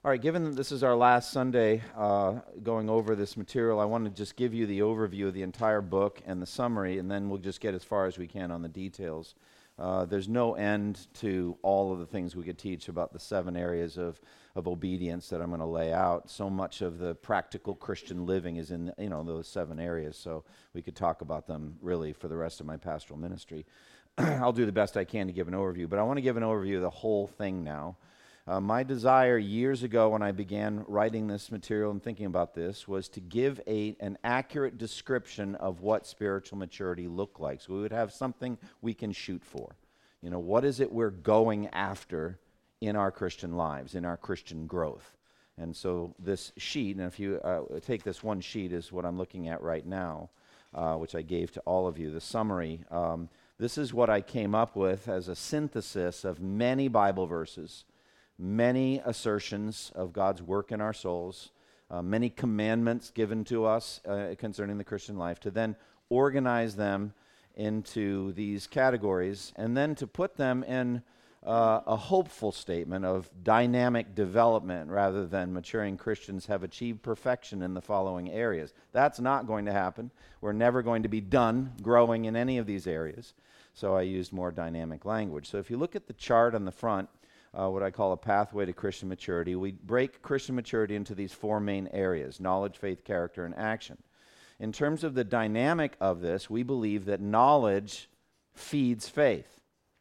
All right, given that this is our last Sunday going over this material, I want to just give you the overview of the entire book and the summary, and then we'll just get as far as we can on the details. There's no end to all of the things we could teach about the 7 areas of obedience that I'm going to lay out. So much of the practical Christian living is in those 7 areas, so we could talk about them really for the rest of my pastoral ministry. I'll do the best I can to give an overview, but I want to give an overview of the whole thing now. My desire years ago when I began writing this material and thinking about this was to give an accurate description of what spiritual maturity looked like. So we would have something we can shoot for. What is it we're going after in our Christian lives, in our Christian growth? And so this sheet, and if you take this one sheet is what I'm looking at right now, which I gave to all of you, the summary. This is what I came up with as a synthesis of many Bible verses, many assertions of God's work in our souls, many commandments given to us concerning the Christian life, to then organize them into these categories, and then to put them in a hopeful statement of dynamic development rather than maturing Christians have achieved perfection in the following areas. That's not going to happen. We're never going to be done growing in any of these areas. So I used more dynamic language. So if you look at the chart on the front, what I call a pathway to Christian maturity, we break Christian maturity into these 4 main areas: knowledge, faith, character, and action. In terms of the dynamic of this, we believe that knowledge feeds faith.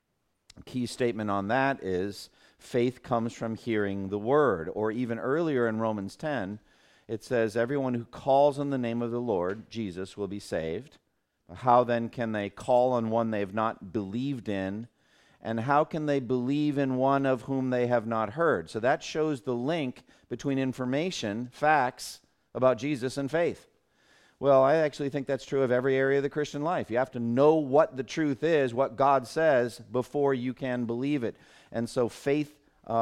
A key statement on that is faith comes from hearing the word. Or even earlier in Romans 10, it says, everyone who calls on the name of the Lord, Jesus, will be saved. How then can they call on one they have not believed in? And how can they believe in one of whom they have not heard? So that shows the link between information, facts about Jesus, and faith. Well, I actually think that's true of every area of the Christian life. You have to know what the truth is, what God says, before you can believe it. And so faith,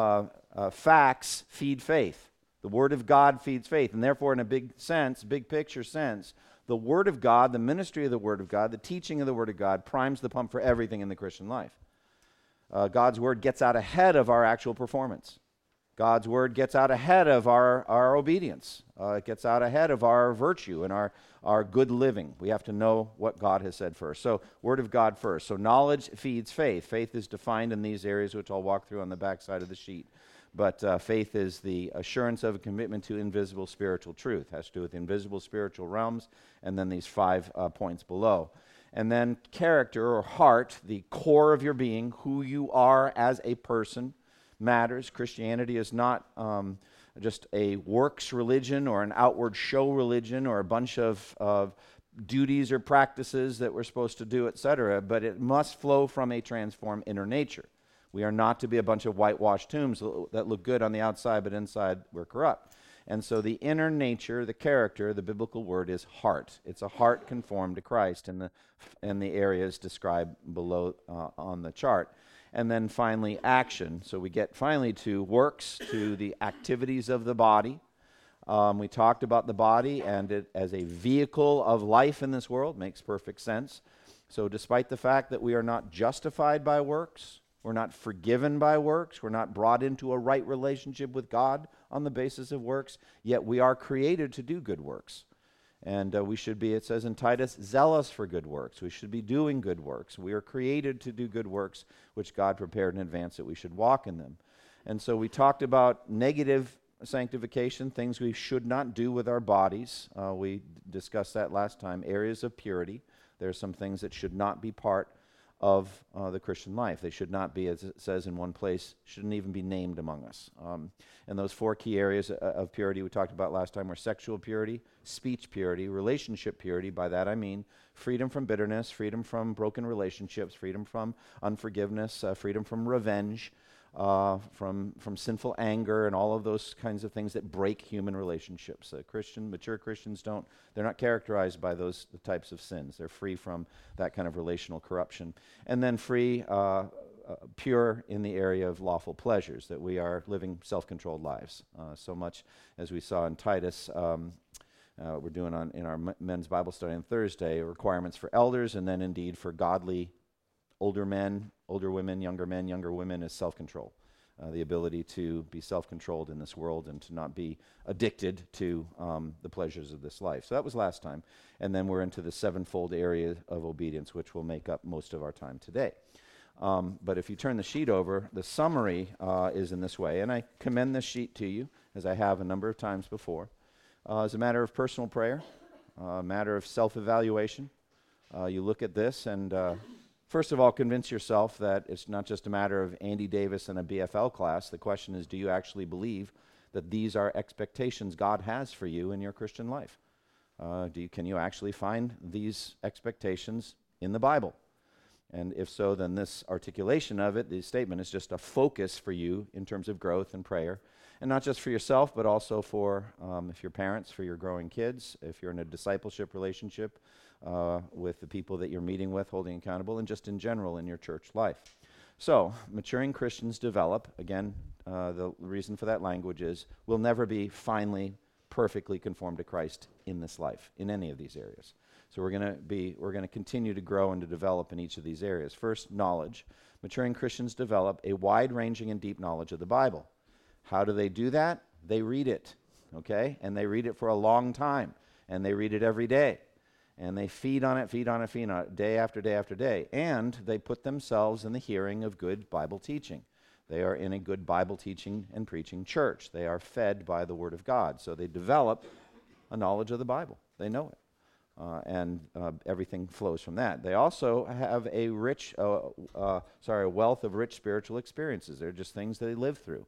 facts feed faith. The Word of God feeds faith. And therefore, in a big sense, big picture sense, the Word of God, the ministry of the Word of God, the teaching of the Word of God primes the pump for everything in the Christian life. God's Word gets out ahead of our actual performance. God's Word gets out ahead of our obedience. It gets out ahead of our virtue and our good living. We have to know what God has said first. So, Word of God first. So, knowledge feeds faith. Faith is defined in these areas, which I'll walk through on the back side of the sheet. But faith is the assurance of a commitment to invisible spiritual truth. It has to do with invisible spiritual realms, and then these 5 points below. And then character or heart, the core of your being, who you are as a person, matters. Christianity is not just a works religion or an outward show religion or a bunch of duties or practices that we're supposed to do, etc., but it must flow from a transformed inner nature. We are not to be a bunch of whitewashed tombs that look good on the outside, but inside we're corrupt. And so the inner nature, the character, the biblical word is heart. It's a heart conformed to Christ in the areas described below on the chart. And then finally, action. So we get finally to works, to the activities of the body. We talked about the body and it as a vehicle of life in this world. Makes perfect sense. So despite the fact that we are not justified by works, we're not forgiven by works, we're not brought into a right relationship with God on the basis of works, yet we are created to do good works. And we should be, it says in Titus, zealous for good works. We should be doing good works. We are created to do good works, which God prepared in advance that we should walk in them. And so we talked about negative sanctification, things we should not do with our bodies. We discussed that last time. Areas of purity. There are some things that should not be part of the Christian life. They should not be, as it says in one place, shouldn't even be named among us. And those 4 key areas of purity we talked about last time were sexual purity, speech purity, relationship purity. By that I mean freedom from bitterness, freedom from broken relationships, freedom from unforgiveness, freedom from revenge, from sinful anger and all of those kinds of things that break human relationships. Mature Christians they're not characterized by those types of sins. They're free from that kind of relational corruption. And then pure in the area of lawful pleasures, that we are living self-controlled lives. So much as we saw in Titus, we're doing in our men's Bible study on Thursday, requirements for elders, and then indeed for godly older men, older women, younger men, younger women is self-control. the ability to be self-controlled in this world and to not be addicted to the pleasures of this life. So that was last time. And then we're into the sevenfold area of obedience, which will make up most of our time today. But if you turn the sheet over, the summary is in this way. And I commend this sheet to you, as I have a number of times before, as a matter of personal prayer, a matter of self-evaluation. You look at this and first of all, convince yourself that it's not just a matter of Andy Davis and a BFL class. The question is, do you actually believe that these are expectations God has for you in your Christian life? Can you actually find these expectations in the Bible? And if so, then this articulation of it, the statement, is just a focus for you in terms of growth and prayer. And not just for yourself, but also for, if you're parents, for your growing kids, if you're in a discipleship relationship, with the people that you're meeting with, holding accountable, and just in general in your church life. So, maturing Christians develop, again, the reason for that language is, we'll never be finally, perfectly conformed to Christ in this life, in any of these areas. So we're going to continue to grow and to develop in each of these areas. First, knowledge. Maturing Christians develop a wide-ranging and deep knowledge of the Bible. How do they do that? They read it, okay? And they read it for a long time, and they read it every day. And they feed on it, day after day after day. And they put themselves in the hearing of good Bible teaching. They are in a good Bible teaching and preaching church. They are fed by the Word of God. So they develop a knowledge of the Bible. They know it. And everything flows from that. They also have a wealth of rich spiritual experiences. They're just things that they live through.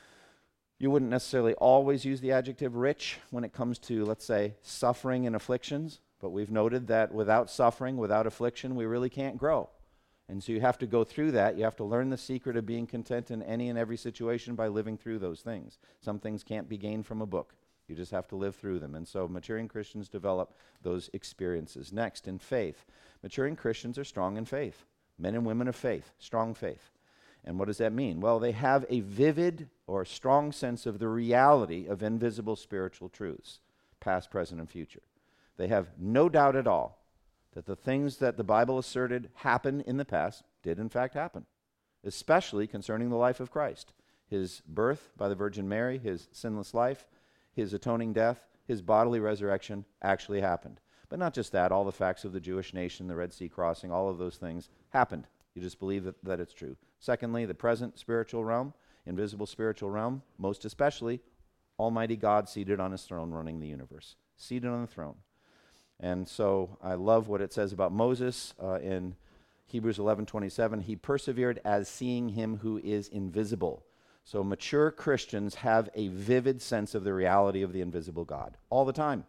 You wouldn't necessarily always use the adjective rich when it comes to, let's say, suffering and afflictions. But we've noted that without suffering, without affliction, we really can't grow. And so you have to go through that. You have to learn the secret of being content in any and every situation by living through those things. Some things can't be gained from a book. You just have to live through them. And so maturing Christians develop those experiences. Next, in faith. Maturing Christians are strong in faith. Men and women of faith, strong faith. And what does that mean? Well, they have a vivid or strong sense of the reality of invisible spiritual truths, past, present, and future. They have no doubt at all that the things that the Bible asserted happened in the past did in fact happen, especially concerning the life of Christ. His birth by the Virgin Mary, his sinless life, his atoning death, his bodily resurrection actually happened. But not just that, all the facts of the Jewish nation, the Red Sea crossing, all of those things happened. You just believe that it's true. Secondly, the present spiritual realm, invisible spiritual realm, most especially Almighty God seated on his throne running the universe. Seated on the throne. And so I love what it says about Moses in Hebrews 11:27. He persevered as seeing him who is invisible. So mature Christians have a vivid sense of the reality of the invisible God all the time.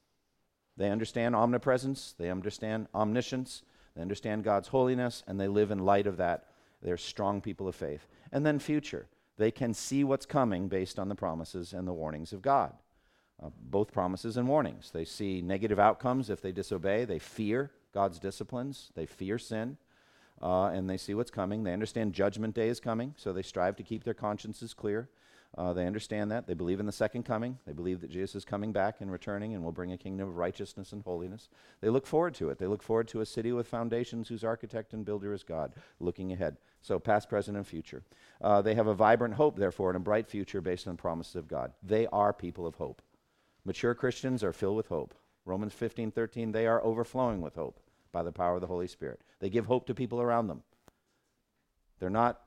They understand omnipresence, they understand omniscience, they understand God's holiness, and they live in light of that. They're strong people of faith. And then future. They can see what's coming based on the promises and the warnings of God. Both promises and warnings. They see negative outcomes if they disobey. They fear God's disciplines. They fear sin. And they see what's coming. They understand judgment day is coming, so they strive to keep their consciences clear. They understand that. They believe in the second coming. They believe that Jesus is coming back and returning and will bring a kingdom of righteousness and holiness. They look forward to it. They look forward to a city with foundations whose architect and builder is God, looking ahead. So past, present, and future. They have a vibrant hope, therefore, and a bright future based on the promises of God. They are people of hope. Mature Christians are filled with hope. Romans 15:13, they are overflowing with hope by the power of the Holy Spirit. They give hope to people around them. They're not,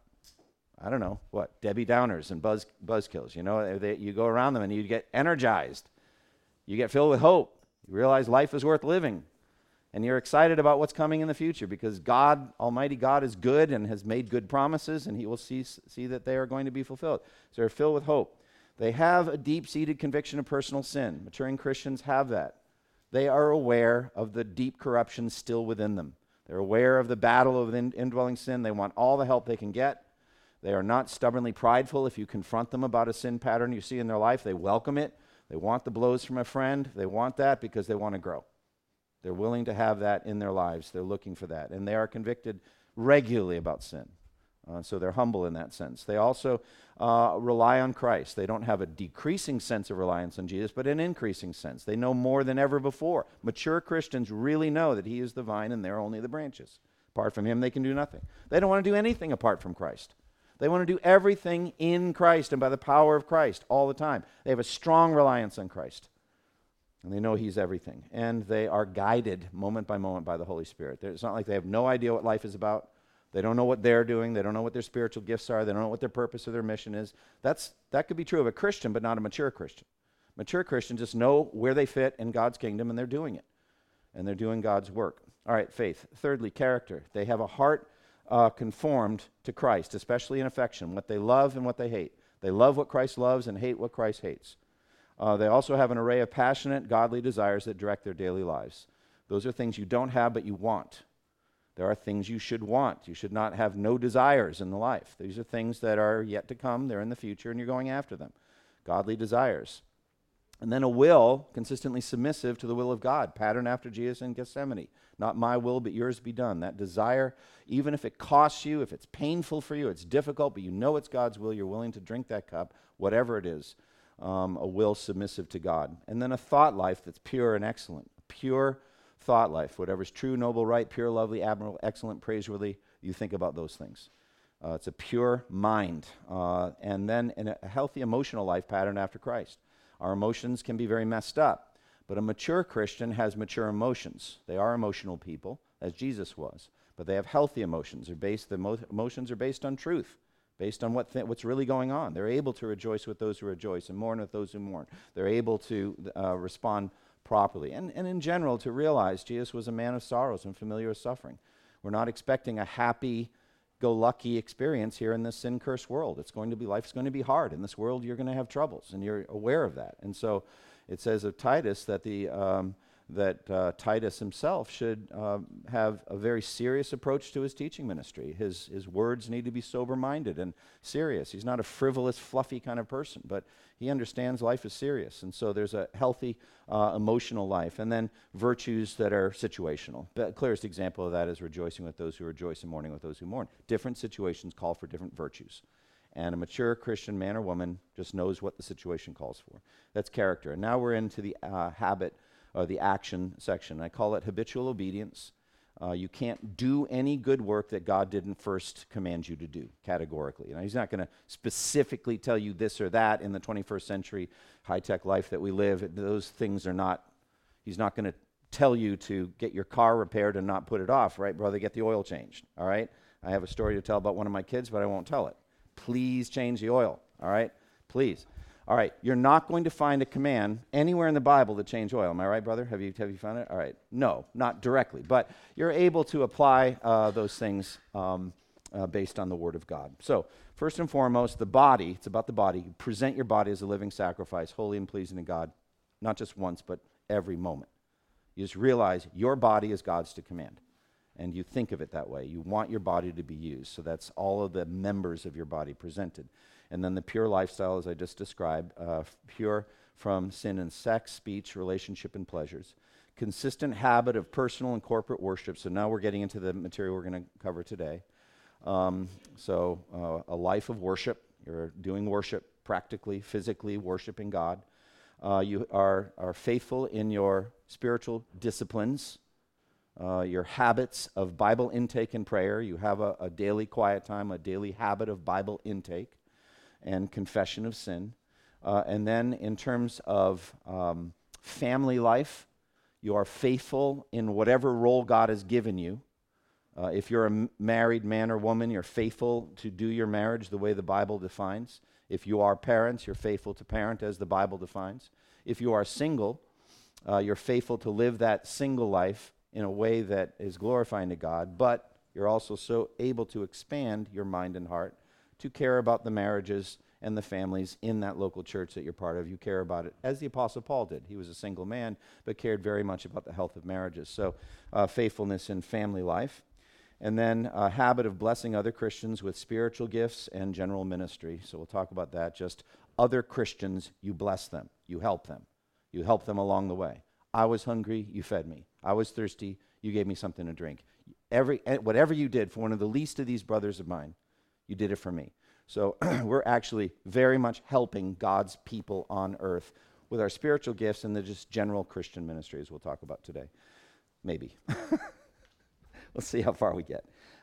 Debbie Downers and buzzkills. You go around them and you get energized. You get filled with hope. You realize life is worth living. And you're excited about what's coming in the future because God, Almighty God, is good and has made good promises, and he will see that they are going to be fulfilled. So they're filled with hope. They have a deep-seated conviction of personal sin. Maturing Christians have that. They are aware of the deep corruption still within them. They're aware of the battle of indwelling sin. They want all the help they can get. They are not stubbornly prideful. If you confront them about a sin pattern you see in their life, they welcome it. They want the blows from a friend. They want that because they want to grow. They're willing to have that in their lives. They're looking for that. And they are convicted regularly about sin. So they're humble in that sense. They also rely on Christ. They don't have a decreasing sense of reliance on Jesus, but an increasing sense. They know more than ever before. Mature Christians really know that he is the vine and they're only the branches. Apart from him, they can do nothing. They don't want to do anything apart from Christ. They want to do everything in Christ and by the power of Christ all the time. They have a strong reliance on Christ. And they know he's everything. And they are guided moment by moment by the Holy Spirit. It's not like they have no idea what life is about. They don't know what they're doing. They don't know what their spiritual gifts are. They don't know what their purpose or their mission is. That could be true of a Christian, but not a mature Christian. Mature Christians just know where they fit in God's kingdom, and they're doing it. And they're doing God's work. All right, faith. Thirdly, character. They have a heart conformed to Christ, especially in affection, what they love and what they hate. They love what Christ loves and hate what Christ hates. They also have an array of passionate, godly desires that direct their daily lives. Those are things you don't have, but you want. There are things you should want. You should not have no desires in the life. These are things that are yet to come. They're in the future, and you're going after them. Godly desires. And then a will consistently submissive to the will of God, patterned after Jesus in Gethsemane. Not my will, but yours be done. That desire, even if it costs you, if it's painful for you, it's difficult, but you know it's God's will, you're willing to drink that cup, whatever it is, a will submissive to God. And then a thought life that's pure and excellent. Pure thought life. Whatever's true, noble, right, pure, lovely, admirable, excellent, praiseworthy, you think about those things. It's a pure mind. And then a healthy emotional life patterned after Christ. Our emotions can be very messed up, but a mature Christian has mature emotions. They are emotional people, as Jesus was, but they have healthy emotions. Emotions are based on truth, based on what's really going on. They're able to rejoice with those who rejoice and mourn with those who mourn. They're able to respond properly. And in general, to realize Jesus was a man of sorrows and familiar with suffering. We're not expecting a happy-go-lucky experience here in this sin-cursed world. Life's going to be hard. In this world, you're going to have troubles, and you're aware of that. And so it says of Titus that Titus himself should have a very serious approach to his teaching ministry. His words need to be sober-minded and serious. He's not a frivolous, fluffy kind of person, but he understands life is serious. And so there's a healthy emotional life. And then virtues that are situational. The clearest example of that is rejoicing with those who rejoice and mourning with those who mourn. Different situations call for different virtues. And a mature Christian man or woman just knows what the situation calls for. That's character. And now we're into the habit or the action section. I call it habitual obedience. You can't do any good work that God didn't first command you to do, categorically. Now, he's not going to specifically tell you this or that in the 21st century high-tech life that we live. Those things are not, he's not going to tell you to get your car repaired and not put it off, right, brother? Get the oil changed, all right? I have a story to tell about one of my kids, but I won't tell it. Please change the oil, all right? Please. All right, you're not going to find a command anywhere in the Bible to change oil. Am I right, brother? Have you found it? All right. No, not directly, but you're able to apply those things based on the Word of God. So, first and foremost, the body, it's about the body. You present your body as a living sacrifice, holy and pleasing to God, not just once, but every moment. You just realize your body is God's to command, and you think of it that way. You want your body to be used, so that's all of the members of your body presented. And then the pure lifestyle, as I just described, pure from sin and sex, speech, relationship, and pleasures. Consistent habit of personal and corporate worship. So now we're getting into the material we're going to cover today. A life of worship. You're doing worship practically, physically, worshiping God. You are faithful in your spiritual disciplines, your habits of Bible intake and prayer. You have a daily quiet time, a daily habit of Bible intake and confession of sin. And then in terms of family life, you are faithful in whatever role God has given you. If you're a married man or woman, you're faithful to do your marriage the way the Bible defines. If you are parents, you're faithful to parent as the Bible defines. If you are single, you're faithful to live that single life in a way that is glorifying to God, but you're also so able to expand your mind and heart to care about the marriages and the families in that local church that you're part of. You care about it, as the Apostle Paul did. He was a single man, but cared very much about the health of marriages. So faithfulness in family life. And then a habit of blessing other Christians with spiritual gifts and general ministry. So we'll talk about that. Just other Christians, you bless them. You help them. You help them along the way. I was hungry, you fed me. I was thirsty, you gave me something to drink. Whatever you did for one of the least of these brothers of mine, you did it for me. So we're actually very much helping God's people on earth with our spiritual gifts and the just general Christian ministry, as we'll talk about today. Maybe. We'll see how far we get.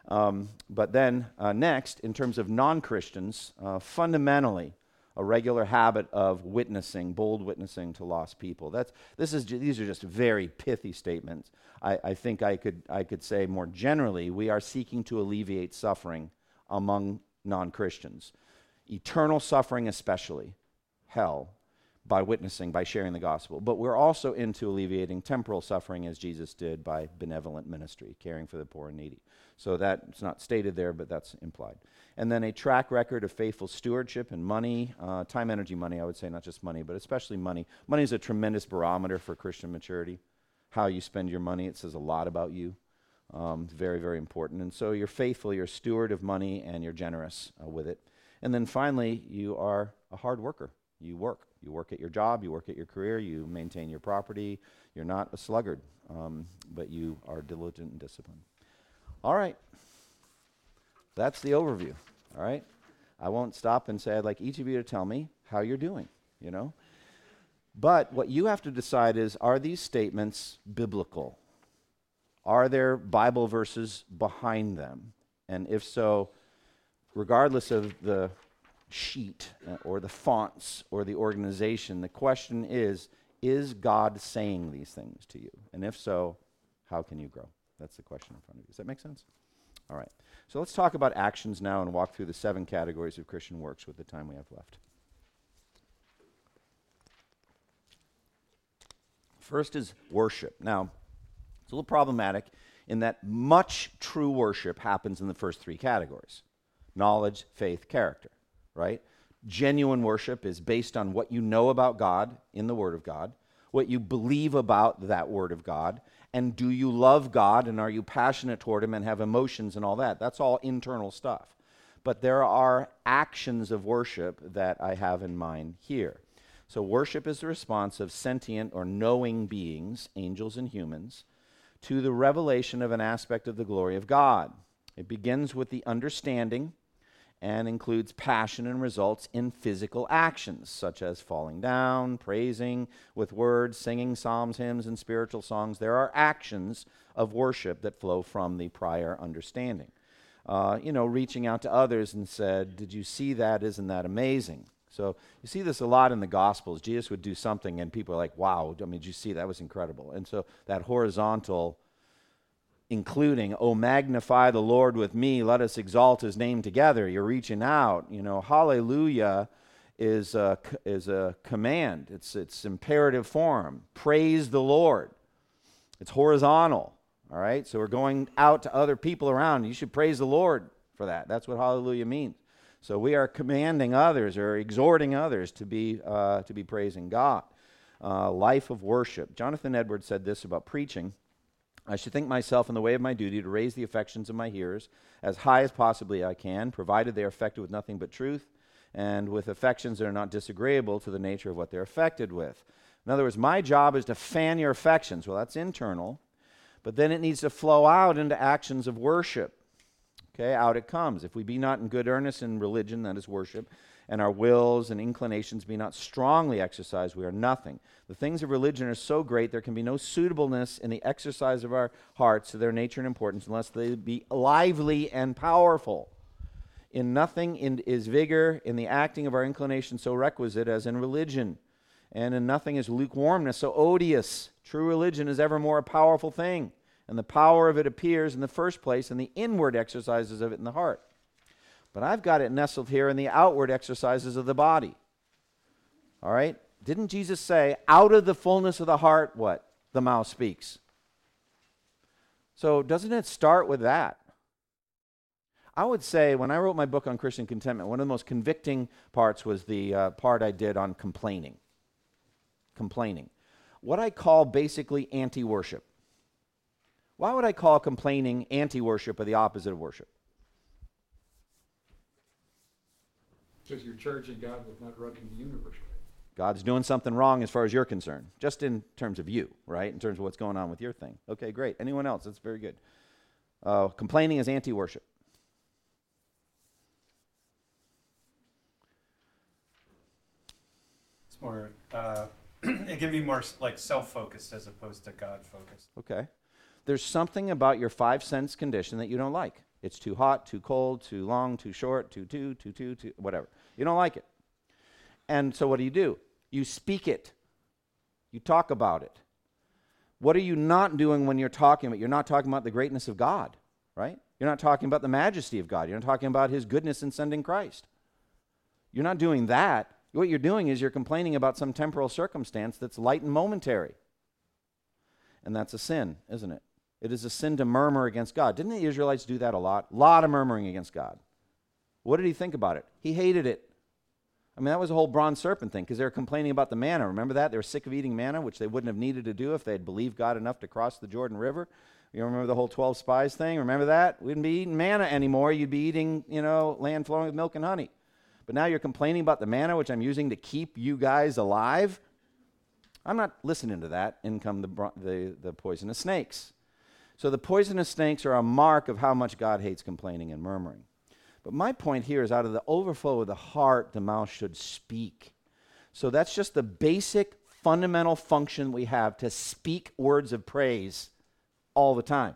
But then next, in terms of non-Christians, fundamentally, a regular habit of witnessing, bold witnessing to lost people. These are just very pithy statements. I think I could say more generally, we are seeking to alleviate suffering among non-Christians. Eternal suffering especially, hell, by witnessing, by sharing the gospel. But we're also into alleviating temporal suffering as Jesus did by benevolent ministry, caring for the poor and needy. So that's not stated there, but that's implied. And then a track record of faithful stewardship and money, time, energy, money, I would say, not just money, but especially money. Money is a tremendous barometer for Christian maturity. How you spend your money, it says a lot about you. Very, very important. And so you're faithful, you're a steward of money, and you're generous with it. And then finally, you are a hard worker. You work. You work at your job, you work at your career, you maintain your property. You're not a sluggard, but you are diligent and disciplined. All right. That's the overview, all right? I won't stop and say I'd like each of you to tell me how you're doing, you know? But what you have to decide is, are these statements biblical? Are there Bible verses behind them? And if so, regardless of the sheet or the fonts or the organization, the question is God saying these things to you? And if so, how can you grow? That's the question in front of you. Does that make sense? All right. So let's talk about actions now and walk through the 7 categories of Christian works with the time we have left. First is worship. Now, it's a little problematic in that much true worship happens in the first 3 categories: knowledge, faith, character. Right? Genuine worship is based on what you know about God in the Word of God, what you believe about that Word of God, and do you love God, and are you passionate toward Him and have emotions and all that. That's all internal stuff. But there are actions of worship that I have in mind here. So worship is the response of sentient or knowing beings, angels and humans, to the revelation of an aspect of the glory of God. It begins with the understanding and includes passion and results in physical actions, such as falling down, praising with words, singing psalms, hymns, and spiritual songs. There are actions of worship that flow from the prior understanding. Reaching out to others and said, "Did you see that? Isn't that amazing?" So you see this a lot in the Gospels. Jesus would do something and people are like, "Wow, did you see? That was incredible." And so that horizontal, including, "Oh, magnify the Lord with me, let us exalt His name together." You're reaching out. Hallelujah is a command. It's imperative form. Praise the Lord. It's horizontal. All right? So we're going out to other people around. You should praise the Lord for that. That's what hallelujah means. So we are commanding others or exhorting others to be praising God. Life of worship. Jonathan Edwards said this about preaching: "I should think myself in the way of my duty to raise the affections of my hearers as high as possibly I can, provided they are affected with nothing but truth, and with affections that are not disagreeable to the nature of what they're affected with." In other words, my job is to fan your affections. Well, that's internal, but then it needs to flow out into actions of worship. Okay, out it comes. "If we be not in good earnest in religion," that is worship, "and our wills and inclinations be not strongly exercised, we are nothing. The things of religion are so great, there can be no suitableness in the exercise of our hearts to their nature and importance unless they be lively and powerful. In nothing is vigor in the acting of our inclination so requisite as in religion, and in nothing is lukewarmness so odious. True religion is evermore a powerful thing, and the power of it appears in the first place in the inward exercises of it in the heart. But I've got it nestled here in the outward exercises of the body." All right? Didn't Jesus say, out of the fullness of the heart, what? The mouth speaks. So doesn't it start with that? I would say when I wrote my book on Christian contentment, one of the most convicting parts was the part I did on complaining. Complaining. What I call basically anti-worship. Why would I call complaining anti-worship or the opposite of worship? Because you're charging God with not running the universe right. God's doing something wrong as far as you're concerned, just in terms of you, right? In terms of what's going on with your thing. Okay, great. Anyone else? That's very good. Complaining is anti-worship. It's more, it can be more like self-focused as opposed to God-focused. Okay. There's something about your 5 sense condition that you don't like. It's too hot, too cold, too long, too short, too, whatever. You don't like it. And so what do? You speak it. You talk about it. What are you not doing when you're talking about? You're not talking about the greatness of God, right? You're not talking about the majesty of God. You're not talking about his goodness in sending Christ. You're not doing that. What you're doing is you're complaining about some temporal circumstance that's light and momentary. And that's a sin, isn't it? It is a sin to murmur against God. Didn't the Israelites do that a lot? A lot of murmuring against God. What did he think about it? He hated it. I mean, that was the whole bronze serpent thing, because they were complaining about the manna. Remember that? They were sick of eating manna, which they wouldn't have needed to do if they had believed God enough to cross the Jordan River. You remember the whole 12 spies thing? Remember that? We wouldn't be eating manna anymore. You'd be eating, land flowing with milk and honey. But now you're complaining about the manna, which I'm using to keep you guys alive. I'm not listening to that. In come the poisonous snakes. So the poisonous snakes are a mark of how much God hates complaining and murmuring. But my point here is, out of the overflow of the heart, the mouth should speak. So that's just the basic, fundamental function we have, to speak words of praise all the time.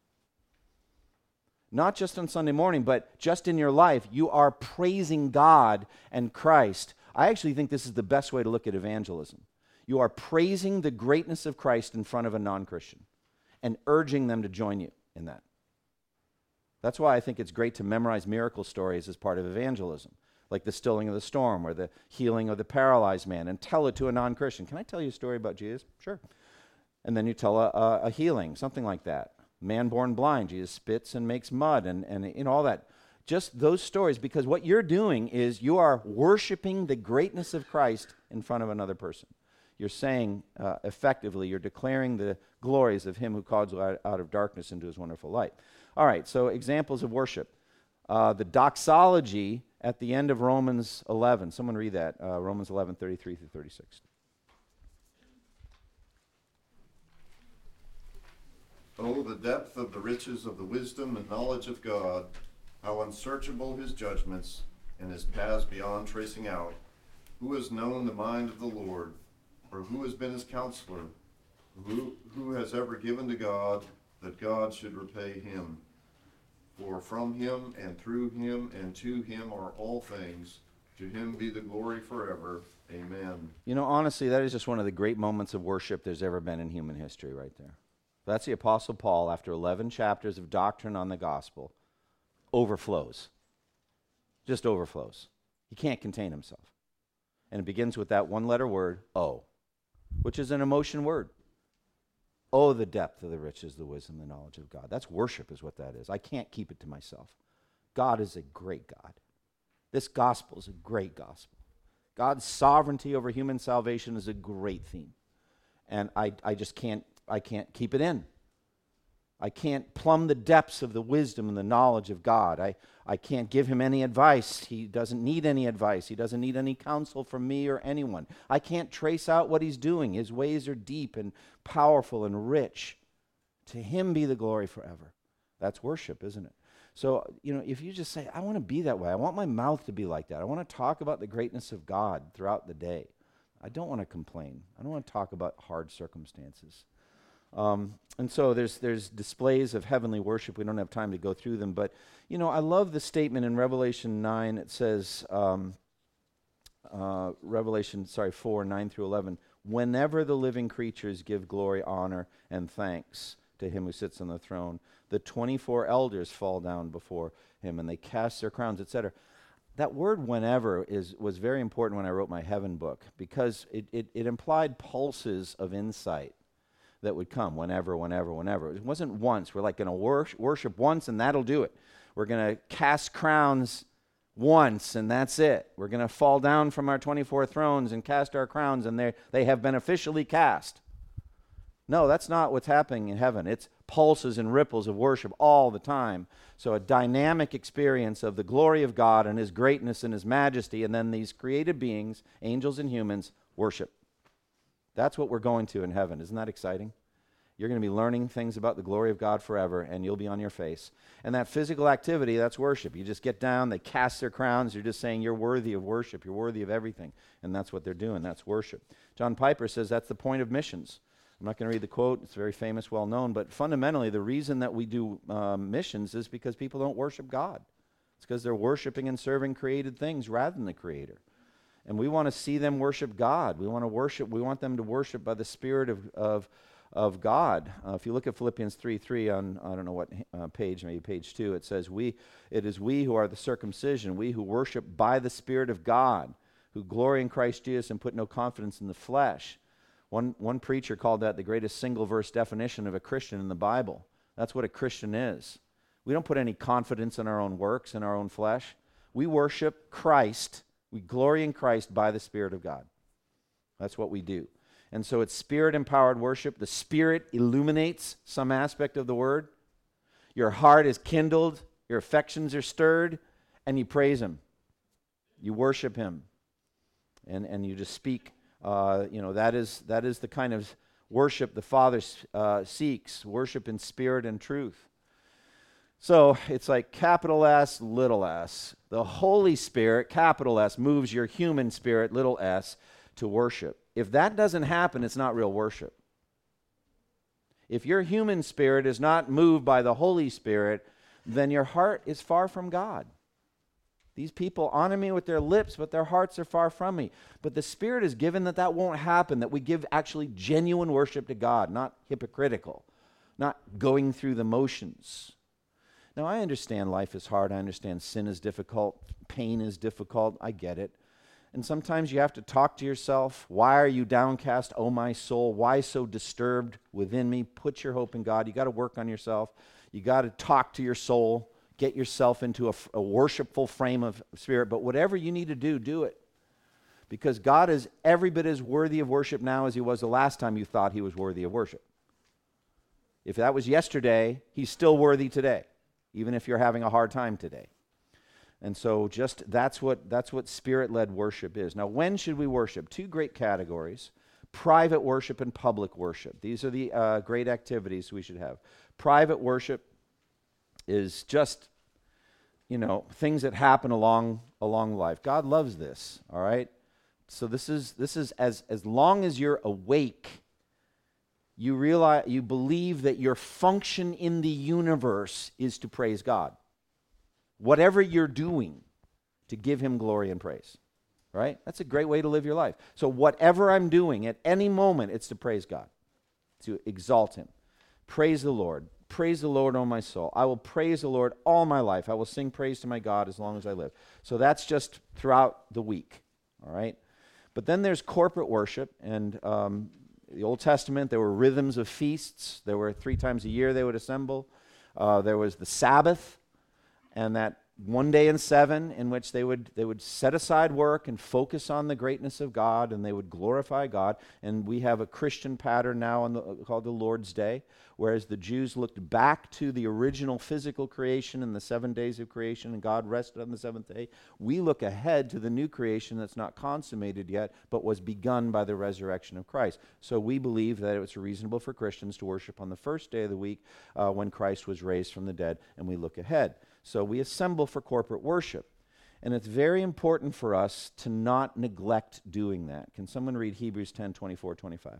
Not just on Sunday morning, but just in your life, you are praising God and Christ. I actually think this is the best way to look at evangelism. You are praising the greatness of Christ in front of a non-Christian and urging them to join you in that. That's why I think it's great to memorize miracle stories as part of evangelism, like the stilling of the storm or the healing of the paralyzed man, and tell it to a non-Christian. Can I tell you a story about Jesus? Sure. And then you tell a healing, something like that. Man born blind, Jesus spits and makes mud, and all that. Just those stories, because what you're doing is you are worshiping the greatness of Christ in front of another person. You're saying, effectively, you're declaring the glories of him who called you out of darkness into his wonderful light. All right, so examples of worship. The doxology at the end of Romans 11. Someone read that, Romans 11, 33 through 36. Oh, the depth of the riches of the wisdom and knowledge of God, how unsearchable his judgments and his paths beyond tracing out. Who has known the mind of the Lord, or who has been his counselor? Who has ever given to God, that God should repay him? For from him and through him and to him are all things. To him be the glory forever. Amen. Honestly, that is just one of the great moments of worship there's ever been in human history right there. That's the Apostle Paul, after 11 chapters of doctrine on the gospel, overflows. Just overflows. He can't contain himself. And it begins with that one-letter word, oh, which is an emotion word. Oh, the depth of the riches, the wisdom, the knowledge of God. That's worship is what that is. I can't keep it to myself. God is a great God. This gospel is a great gospel. God's sovereignty over human salvation is a great theme. And I just can't keep it in. I can't plumb the depths of the wisdom and the knowledge of God. I can't give him any advice. He doesn't need any advice. He doesn't need any counsel from me or anyone. I can't trace out what he's doing. His ways are deep and powerful and rich. To him be the glory forever. That's worship, isn't it? So, if you just say, I want to be that way. I want my mouth to be like that. I want to talk about the greatness of God throughout the day. I don't want to complain. I don't want to talk about hard circumstances. And so there's displays of heavenly worship. We don't have time to go through them, but I love the statement in Revelation 9. It says, Revelation 4, 9 through 11, whenever the living creatures give glory, honor, and thanks to him who sits on the throne, the 24 elders fall down before him, and they cast their crowns, etc. That word whenever was very important when I wrote my heaven book, because it implied pulses of insight that would come whenever. It wasn't once. We're like going to worship once and that'll do it. We're going to cast crowns once and that's it. We're going to fall down from our 24 thrones and cast our crowns, and they have been officially cast. No, that's not what's happening in heaven. It's pulses and ripples of worship all the time. So a dynamic experience of the glory of God and his greatness and his majesty, and then these created beings, angels and humans, worship. That's what we're going to in heaven. Isn't that exciting? You're going to be learning things about the glory of God forever, and you'll be on your face. And that physical activity, that's worship. You just get down, they cast their crowns, you're just saying you're worthy of worship, you're worthy of everything. And that's what they're doing, that's worship. John Piper says that's the point of missions. I'm not going to read the quote. It's very famous, well known. But fundamentally, the reason that we do missions is because people don't worship God. It's because they're worshiping and serving created things rather than the Creator. And we want to see them worship God. We want them to worship by the Spirit of God. If you look at Philippians 3:3 on, I don't know what page, maybe page 2, it says, it is we who are the circumcision, we who worship by the Spirit of God, who glory in Christ Jesus and put no confidence in the flesh. One preacher called that the greatest single verse definition of a Christian in the Bible. That's what a Christian is. We don't put any confidence in our own works, in our own flesh. We worship Christ. We glory in Christ by the Spirit of God. That's what we do. And so it's Spirit-empowered worship. The Spirit illuminates some aspect of the Word. Your heart is kindled, your affections are stirred, and you praise Him. You worship Him. And you just speak. That is the kind of worship the Father seeks, worship in spirit and truth. So it's like capital S, little s. The Holy Spirit, capital S, moves your human spirit, little s, to worship. If that doesn't happen, it's not real worship. If your human spirit is not moved by the Holy Spirit, then your heart is far from God. These people honor me with their lips, but their hearts are far from me. But the Spirit is given that won't happen, that we give actually genuine worship to God, not hypocritical, not going through the motions. Now, I understand life is hard. I understand sin is difficult. Pain is difficult. I get it. And sometimes you have to talk to yourself. Why are you downcast, O my soul? Why so disturbed within me? Put your hope in God. You got to work on yourself. You got to talk to your soul. Get yourself into a worshipful frame of spirit. But whatever you need to do, do it. Because God is every bit as worthy of worship now as He was the last time you thought He was worthy of worship. If that was yesterday, He's still worthy today, even if you're having a hard time today. And so just that's what Spirit-led worship is. Now, when should we worship? Two great categories: private worship and public worship. These are the great activities we should have. Private worship is just, things that happen along life. God loves this, all right? So this is as long as you're awake, you believe that your function in the universe is to praise God. Whatever you're doing, to give Him glory and praise, right? That's a great way to live your life. So whatever I'm doing, at any moment, it's to praise God, to exalt Him. Praise the Lord. Praise the Lord, O my soul. I will praise the Lord all my life. I will sing praise to my God as long as I live. So that's just throughout the week, all right? But then there's corporate worship, and the Old Testament, there were rhythms of feasts. There were 3 times a year they would assemble. There was the Sabbath, and that one day in 7 in which they would set aside work and focus on the greatness of God, and they would glorify God. And we have a Christian pattern now called the Lord's Day, whereas the Jews looked back to the original physical creation and the 7 days of creation, and God rested on the 7th day. We look ahead to the new creation that's not consummated yet, but was begun by the resurrection of Christ. So we believe that it was reasonable for Christians to worship on the first day of the week when Christ was raised from the dead, and we look ahead. So we assemble for corporate worship. And it's very important for us to not neglect doing that. Can someone read Hebrews 10:24-25?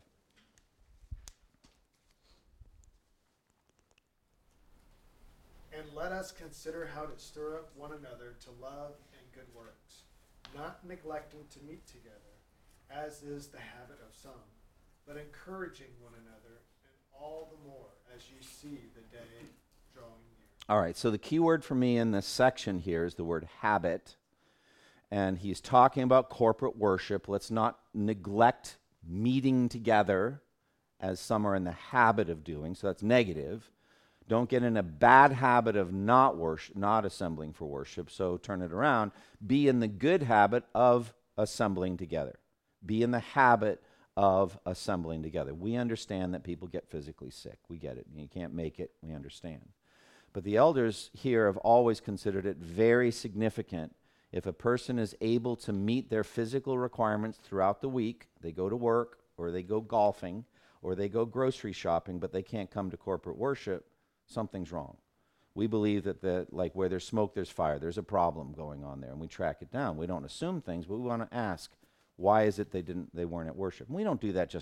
And let us consider how to stir up one another to love and good works, not neglecting to meet together, as is the habit of some, but encouraging one another, and all the more as you see the day drawing near. All right, so the key word for me in this section here is the word habit. And he's talking about corporate worship. Let's not neglect meeting together, as some are in the habit of doing. So that's negative. Don't get in a bad habit of not assembling for worship. So turn it around. Be in the good habit of assembling together. Be in the habit of assembling together. We understand that people get physically sick. We get it. You can't make it. We understand. But the elders here have always considered it very significant if a person is able to meet their physical requirements throughout the week. They go to work, or they go golfing, or they go grocery shopping, but they can't come to corporate worship. Something's wrong. We believe that like where there's smoke, there's fire. There's a problem going on there, and we track it down. We don't assume things, but we want to ask, why is it they weren't at worship? And we don't do that just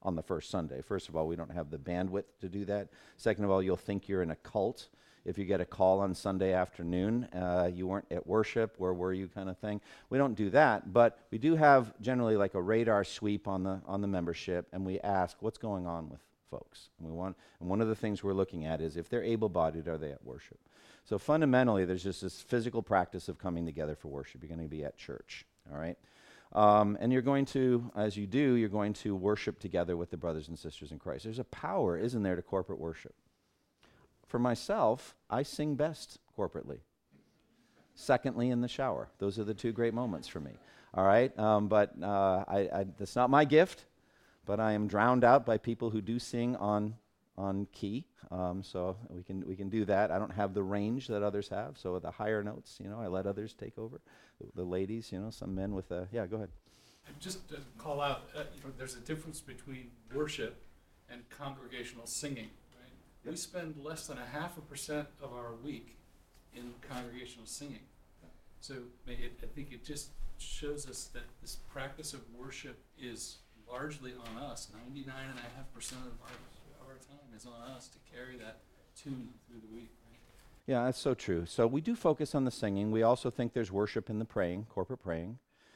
on the first Sunday. First of all, we don't have the bandwidth to do that. Second of all, you'll think you're in a cult if you get a call on Sunday afternoon. You weren't at worship, where were you, kind of thing. We don't do that, but we do have generally like a radar sweep on the membership, and we ask what's going on with folks. And one of the things we're looking at is if they're able-bodied, are they at worship? So fundamentally, there's just this physical practice of coming together for worship. You're going to be at church, all right? And you're going to, as you do, you're going to worship together with the brothers and sisters in Christ. There's a power, isn't there, to corporate worship? For myself, I sing best corporately. Secondly, in the shower. Those are the two great moments for me, all right? But that's not my gift, but I am drowned out by people who do sing on key, so we can do that. I don't have the range that others have, so the higher notes, I let others take over. The ladies, some men with yeah, go ahead. Just to call out, there's a difference between worship and congregational singing, right? Yep. We spend less than 0.5% of our week in congregational singing. So I think it just shows us that this practice of worship is largely on us. 99.5% of our time is on us to carry that tune through the week. Right? Yeah, that's so true. So we do focus on the singing. We also think there's worship in the praying, corporate praying.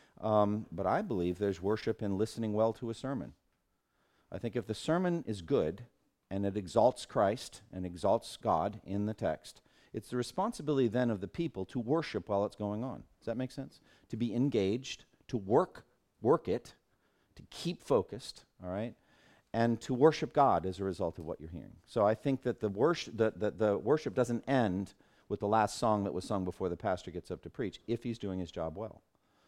But I believe there's worship in listening well to a sermon. I think if the sermon is good and it exalts Christ and exalts God in the text, it's the responsibility then of the people to worship while it's going on. Does that make sense? To be engaged, to work it, to keep focused, all right, and to worship God as a result of what you're hearing. So I think that the worship doesn't end with the last song that was sung before the pastor gets up to preach, if he's doing his job well.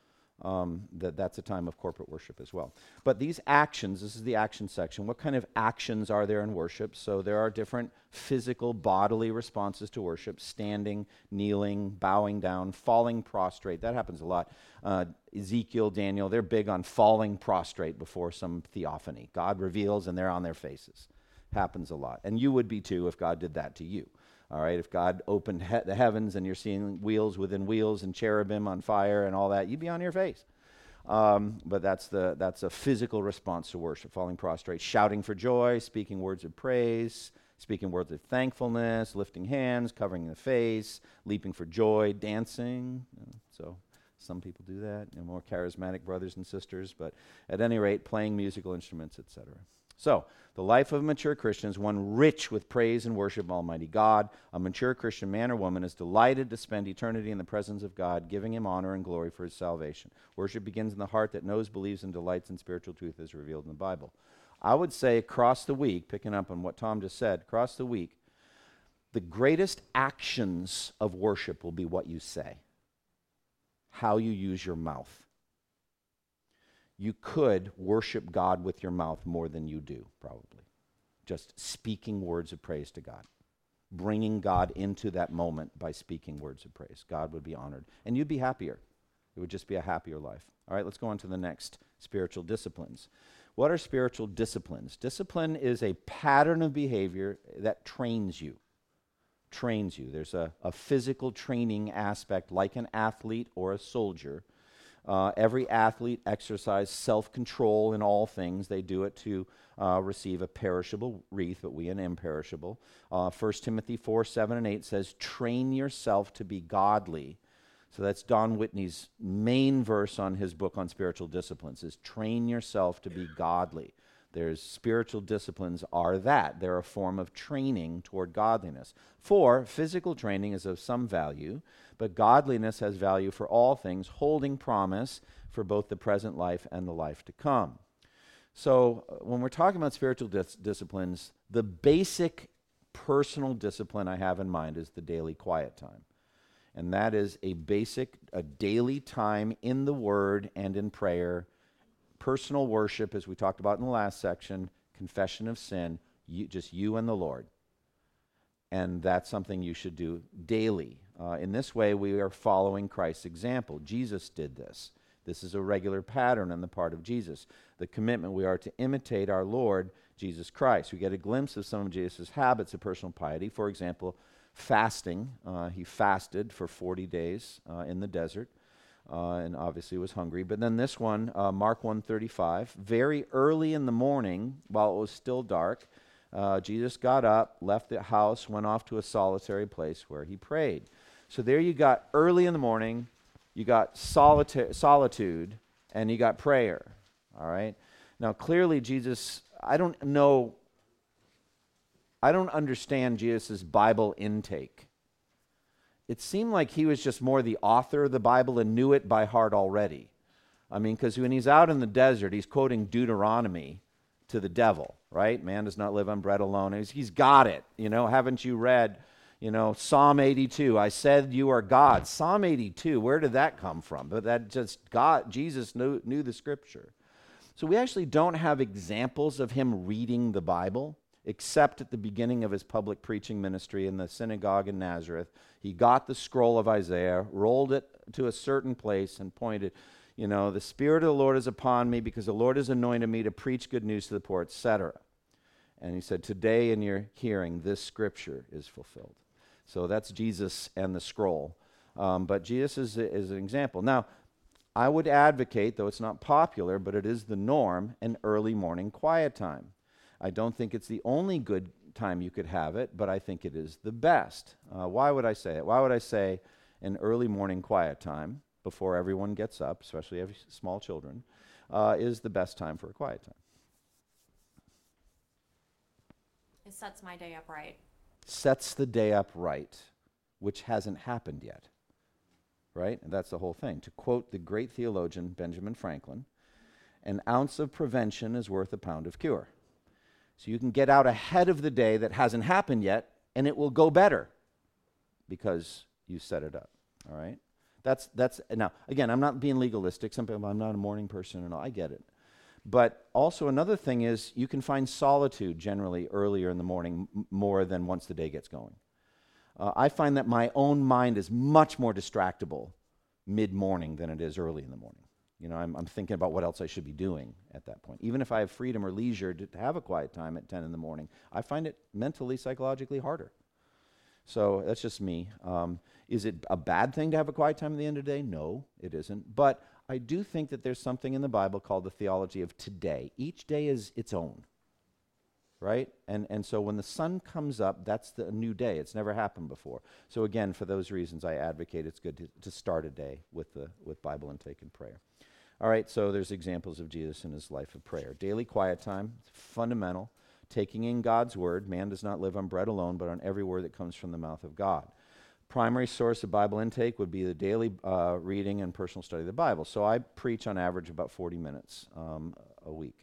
That's a time of corporate worship as well. But these actions, this is the action section. What kind of actions are there in worship? So there are different physical, bodily responses to worship: standing, kneeling, bowing down, falling prostrate. That happens a lot. Ezekiel, Daniel, they're big on falling prostrate before some theophany. God reveals and they're on their faces. Happens a lot. And you would be too if God did that to you. All right, if God opened the heavens and you're seeing wheels within wheels and cherubim on fire and all that, you'd be on your face. But that's a physical response to worship: falling prostrate, shouting for joy, speaking words of praise, speaking words of thankfulness, lifting hands, covering the face, leaping for joy, dancing. So some people do that, more charismatic brothers and sisters. But at any rate, playing musical instruments, etc. So, the life of a mature Christian is one rich with praise and worship of Almighty God. A mature Christian man or woman is delighted to spend eternity in the presence of God, giving him honor and glory for his salvation. Worship begins in the heart that knows, believes, and delights in spiritual truth as revealed in the Bible. I would say across the week, picking up on what Tom just said, across the week, the greatest actions of worship will be what you say, how you use your mouth. You could worship God with your mouth more than you do, probably. Just speaking words of praise to God. Bringing God into that moment by speaking words of praise. God would be honored. And you'd be happier. It would just be a happier life. All right, let's go on to the next: spiritual disciplines. What are spiritual disciplines? Discipline is a pattern of behavior that trains you. There's a physical training aspect, like an athlete or a soldier. Every athlete exercises self-control in all things. They do it to receive a perishable wreath, but we an imperishable. 1 Timothy 4:7-8 says, train yourself to be godly. So that's Don Whitney's main verse on his book on spiritual disciplines, is train yourself to be godly. There's spiritual disciplines are that. They're a form of training toward godliness. For physical training is of some value, but godliness has value for all things, holding promise for both the present life and the life to come. So when we're talking about spiritual disciplines, the basic personal discipline I have in mind is the daily quiet time. And that is a daily time in the Word and in prayer. Personal worship, as we talked about in the last section, confession of sin, just you and the Lord. And that's something you should do daily. In this way, we are following Christ's example. Jesus did this. This is a regular pattern on the part of Jesus. The commitment, we are to imitate our Lord, Jesus Christ. We get a glimpse of some of Jesus' habits of personal piety. For example, fasting. He fasted for 40 days in the desert. and obviously was hungry. But then this one, Mark 1:35, very early in the morning, while it was still dark, Jesus got up, left the house, went off to a solitary place where he prayed. So there you got early in the morning, you got solitude, and you got prayer. All right? Now, clearly, Jesus, I don't understand Jesus' Bible intake. It seemed like he was just more the author of the Bible and knew it by heart already. I mean, because when he's out in the desert, he's quoting Deuteronomy to the devil, right? Man does not live on bread alone. He's got it. Haven't you read, Psalm 82? I said you are God. Psalm 82, where did that come from? But that just Jesus knew the scripture. So we actually don't have examples of him reading the Bible, except at the beginning of his public preaching ministry in the synagogue in Nazareth. He got the scroll of Isaiah, rolled it to a certain place, and pointed, the Spirit of the Lord is upon me because the Lord has anointed me to preach good news to the poor, etc. And he said, today in your hearing, this scripture is fulfilled. So that's Jesus and the scroll. But Jesus is an example. Now, I would advocate, though it's not popular, but it is the norm, an early morning quiet time. I don't think it's the only good time you could have it, but I think it is the best. Why would I say it? Why would I say an early morning quiet time before everyone gets up, especially every small children, is the best time for a quiet time? It sets my day up right. Sets the day up right, which hasn't happened yet. Right? And that's the whole thing. To quote the great theologian Benjamin Franklin, an ounce of prevention is worth a pound of cure. So you can get out ahead of the day that hasn't happened yet, and it will go better because you set it up. All right? That's now, again, I'm not being legalistic. Some people, I'm not a morning person and all. I get it. But also another thing is you can find solitude generally earlier in the morning more than once the day gets going. I find that my own mind is much more distractible mid-morning than it is early in the morning. I'm thinking about what else I should be doing at that point. Even if I have freedom or leisure to have a quiet time at 10 in the morning, I find it mentally, psychologically harder. So that's just me. Is it a bad thing to have a quiet time at the end of the day? No, it isn't. But I do think that there's something in the Bible called the theology of today. Each day is its own. Right? And so when the sun comes up, that's a new day. It's never happened before. So again, for those reasons, I advocate it's good to start a day with Bible intake and prayer. All right, so there's examples of Jesus in his life of prayer. Daily quiet time, fundamental. Taking in God's word. Man does not live on bread alone, but on every word that comes from the mouth of God. Primary source of Bible intake would be the daily reading and personal study of the Bible. So I preach on average about 40 minutes a week.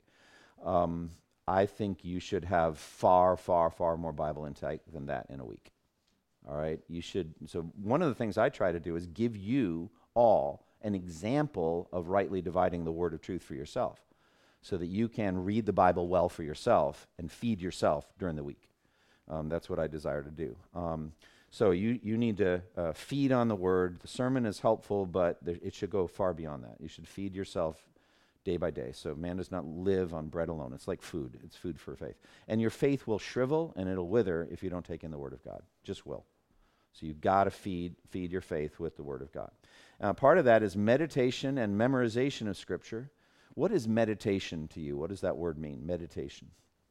I think you should have far, far, far more Bible intake than that in a week. All right? You should. So one of the things I try to do is give you all an example of rightly dividing the word of truth for yourself so that you can read the Bible well for yourself and feed yourself during the week. That's what I desire to do. So you need to feed on the word. The sermon is helpful, but it should go far beyond that. You should feed yourself day by day. So man does not live on bread alone. It's like food. It's food for faith. And your faith will shrivel and it'll wither if you don't take in the word of God. Just will. So you've got to feed your faith with the word of God. Part of that is meditation and memorization of Scripture. What is meditation to you? What does that word mean, meditation?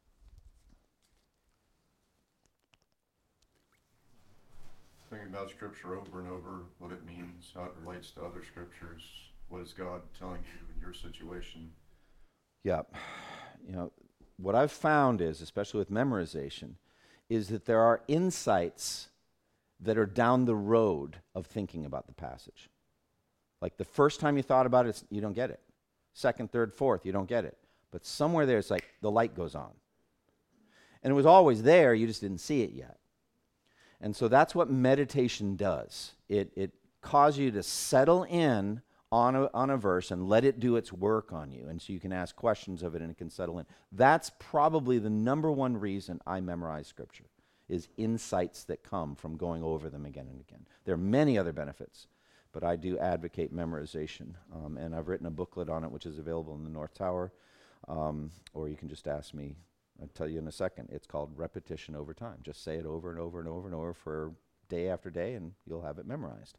Thinking about Scripture over and over, what it means, how it relates to other Scriptures. What is God telling you in your situation? Yeah. What I've found is, especially with memorization, is that there are insights that are down the road of thinking about the passage. Like the first time you thought about it, you don't get it. Second, third, fourth, you don't get it. But somewhere there, it's like the light goes on. And it was always there, you just didn't see it yet. And so that's what meditation does. It causes you to settle in on a verse and let it do its work on you. And so you can ask questions of it and it can settle in. That's probably the number one reason I memorize Scripture, is insights that come from going over them again and again. There are many other benefits, but I do advocate memorization. And I've written a booklet on it, which is available in the North Tower. Or you can just ask me. I'll tell you in a second. It's called Repetition Over Time. Just say it over and over and over and over for day after day, and you'll have it memorized.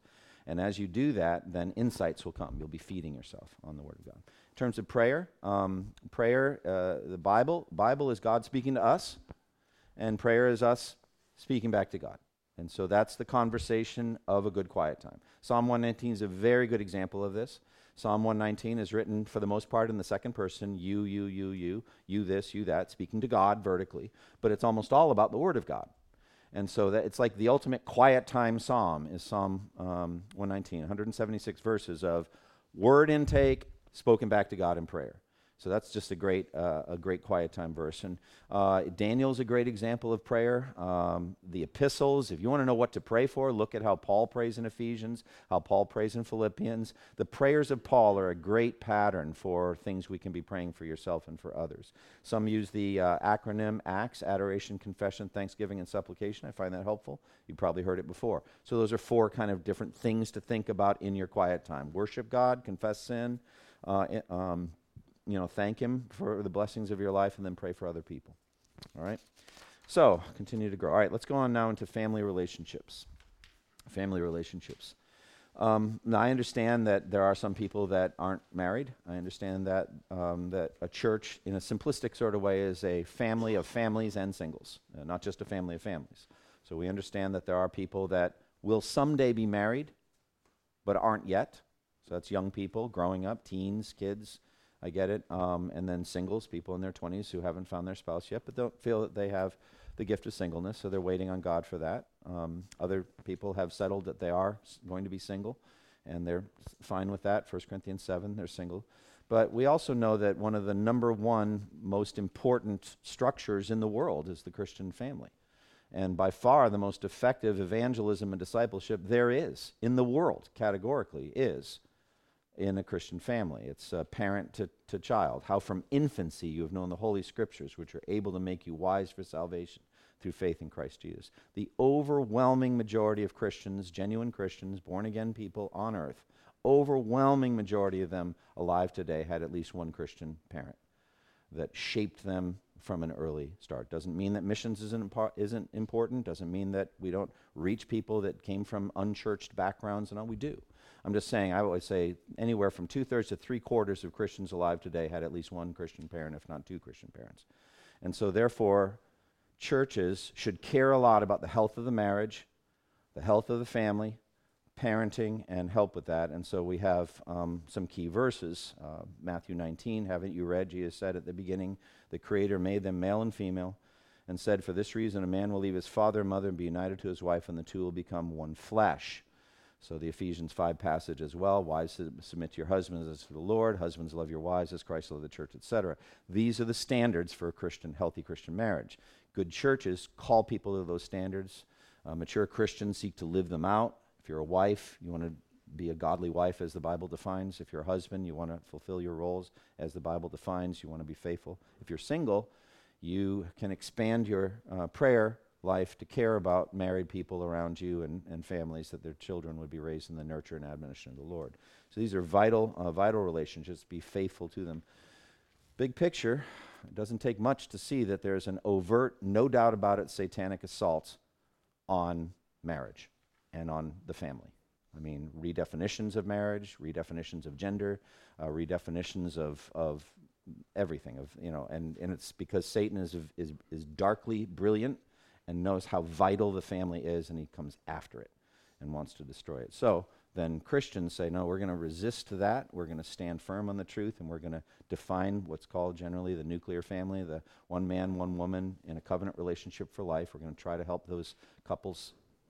And as you do that, then insights will come. You'll be feeding yourself on the Word of God. In terms of prayer, the Bible is God speaking to us, and prayer is us speaking back to God. And so that's the conversation of a good quiet time. Psalm 119 is a very good example of this. Psalm 119 is written for the most part in the second person, you this, you that, speaking to God vertically, but it's almost all about the Word of God. And so that it's like the ultimate quiet time psalm is Psalm 119, 176 verses of word intake spoken back to God in prayer. So that's just a great quiet time verse. And Daniel's a great example of prayer. The epistles, if you want to know what to pray for, look at how Paul prays in Ephesians, how Paul prays in Philippians. The prayers of Paul are a great pattern for things we can be praying for yourself and for others. Some use the acronym ACTS, Adoration, Confession, Thanksgiving, and Supplication. I find that helpful. You've probably heard it before. So those are 4 kind of different things to think about in your quiet time. Worship God, confess sin, thank Him for the blessings of your life, and then pray for other people. All right? So, continue to grow. All right, let's go on now into family relationships. Family relationships. Now, I understand that there are some people that aren't married. I understand that that a church, in a simplistic sort of way, is a family of families and singles, not just a family of families. So we understand that there are people that will someday be married, but aren't yet. So that's young people growing up, teens, kids. I get it. And then singles, people in their 20s who haven't found their spouse yet, but don't feel that they have the gift of singleness, so they're waiting on God for that. Other people have settled that they are going to be single, and they're fine with that. 1 Corinthians 7, they're single. But we also know that one of the number one most important structures in the world is the Christian family. And by far the most effective evangelism and discipleship there is in the world, categorically, is in a Christian family. It's parent to child. How from infancy you have known the Holy Scriptures, which are able to make you wise for salvation through faith in Christ Jesus. The overwhelming majority of Christians, genuine Christians, born-again people on earth, overwhelming majority of them alive today had at least one Christian parent that shaped them from an early start. Doesn't mean that missions isn't important. Doesn't mean that we don't reach people that came from unchurched backgrounds and all. We do. I'm just saying, I always say anywhere from 2/3 to 3/4 of Christians alive today had at least one Christian parent, if not 2 Christian parents. And so therefore, churches should care a lot about the health of the marriage, the health of the family, parenting, and help with that. And so we have some key verses. Matthew 19, haven't you read? Jesus said at the beginning, the Creator made them male and female, and said, for this reason a man will leave his father and mother and be united to his wife, and the two will become one flesh. So the Ephesians 5 passage as well, wives submit to your husbands as to the Lord, husbands love your wives as Christ loved the church, etc. These are the standards for a healthy Christian marriage. Good churches call people to those standards. Mature Christians seek to live them out. If you're a wife, you want to be a godly wife as the Bible defines. If you're a husband, you want to fulfill your roles as the Bible defines. You want to be faithful. If you're single, you can expand your prayer life to care about married people around you and families, that their children would be raised in the nurture and admonition of the Lord. So these are vital relationships. Be faithful to them. Big picture, it doesn't take much to see that there's an overt, no doubt about it, satanic assault on marriage and on the family. I mean, redefinitions of marriage, redefinitions of gender, redefinitions of everything, and it's because Satan is darkly brilliant and knows how vital the family is, and he comes after it and wants to destroy it. So then Christians say, no, we're going to resist that. We're going to stand firm on the truth, and we're going to define what's called generally the nuclear family, the one man, one woman in a covenant relationship for life. We're going to try to help those couples,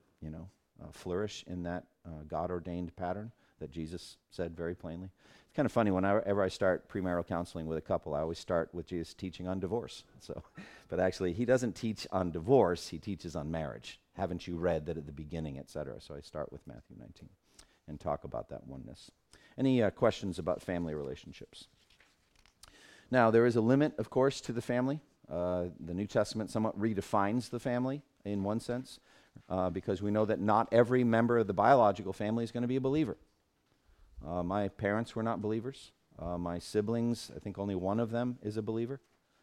flourish in that God-ordained pattern that Jesus said very plainly. It's kind of funny, whenever I start premarital counseling with a couple, I always start with Jesus teaching on divorce. But actually, he doesn't teach on divorce, he teaches on marriage. Haven't you read that at the beginning, etc.? So I start with Matthew 19 and talk about that oneness. Any questions about family relationships? Now, there is a limit, of course, to the family. The New Testament somewhat redefines the family in one sense, because we know that not every member of the biological family is going to be a believer. My parents were not believers. My siblings, I think only one of them is a believer.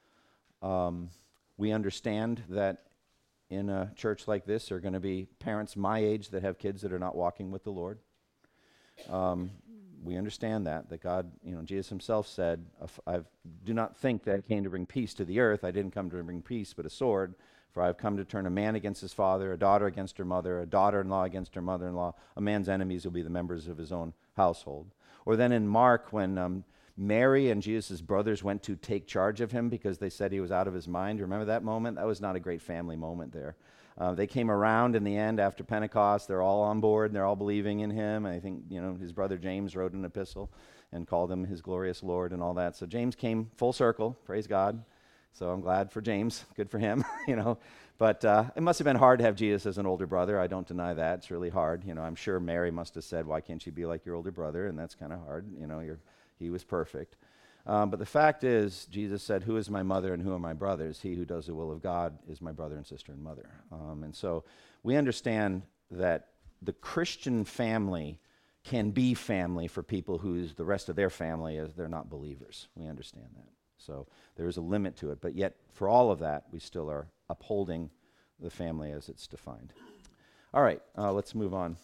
We understand that in a church like this, there are going to be parents my age that have kids that are not walking with the Lord. We understand that God, Jesus himself said, I do not think that I came to bring peace to the earth. I didn't come to bring peace, but a sword. For I have come to turn a man against his father, a daughter against her mother, a daughter-in-law against her mother-in-law. A man's enemies will be the members of his own household. Or then in Mark, when Mary and Jesus' brothers went to take charge of him because they said he was out of his mind. Remember that moment? That was not a great family moment there. They came around in the end after Pentecost. They're all on board, and they're all believing in him. I think, his brother James wrote an epistle and called him his glorious Lord and all that. So James came full circle, praise God. So I'm glad for James, good for him, But it must have been hard to have Jesus as an older brother. I don't deny that. It's really hard. I'm sure Mary must have said, why can't you be like your older brother? And that's kind of hard. He was perfect. But the fact is, Jesus said, who is my mother and who are my brothers? He who does the will of God is my brother and sister and mother. And so we understand that the Christian family can be family for people whose the rest of their family is they're not believers. We understand that. So there is a limit to it. But yet, for all of that, we still are upholding the family as it's defined. All right, let's move on.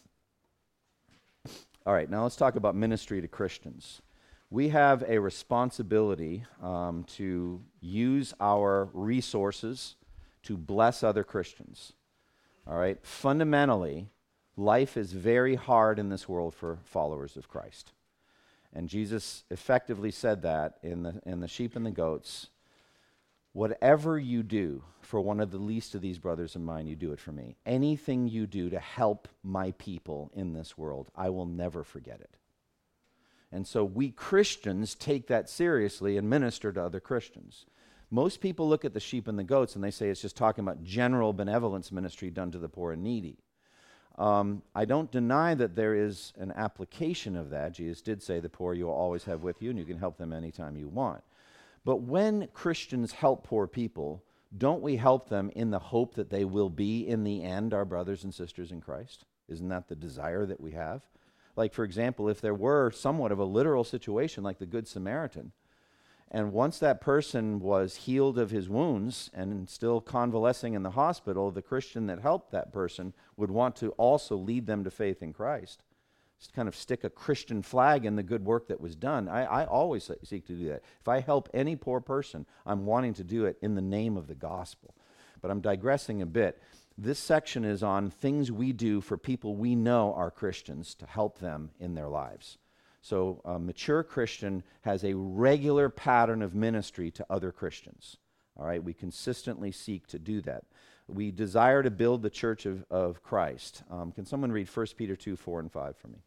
All right, now let's talk about ministry to Christians. We have a responsibility to use our resources to bless other Christians. All right? Fundamentally, life is very hard in this world for followers of Christ. And Jesus effectively said that in the sheep and the goats. Whatever you do for one of the least of these brothers of mine, you do it for me. Anything you do to help my people in this world, I will never forget it. And so we Christians take that seriously and minister to other Christians. Most people look at the sheep and the goats and they say it's just talking about general benevolence ministry done to the poor and needy. I don't deny that there is an application of that. Jesus did say the poor you will always have with you and you can help them anytime you want. But when Christians help poor people, don't we help them in the hope that they will be in the end our brothers and sisters in Christ? Isn't that the desire that we have? Like, for example, if there were somewhat of a literal situation like the Good Samaritan, and once that person was healed of his wounds and still convalescing in the hospital, the Christian that helped that person would want to also lead them to faith in Christ. Just kind of stick a Christian flag in the good work that was done. I always seek to do that. If I help any poor person, I'm wanting to do it in the name of the gospel. But I'm digressing a bit. This section is on things we do for people we know are Christians to help them in their lives. So a mature Christian has a regular pattern of ministry to other Christians. All right, we consistently seek to do that. We desire to build the church of Christ. Can someone read 1 Peter 2, 4 and 5 for me?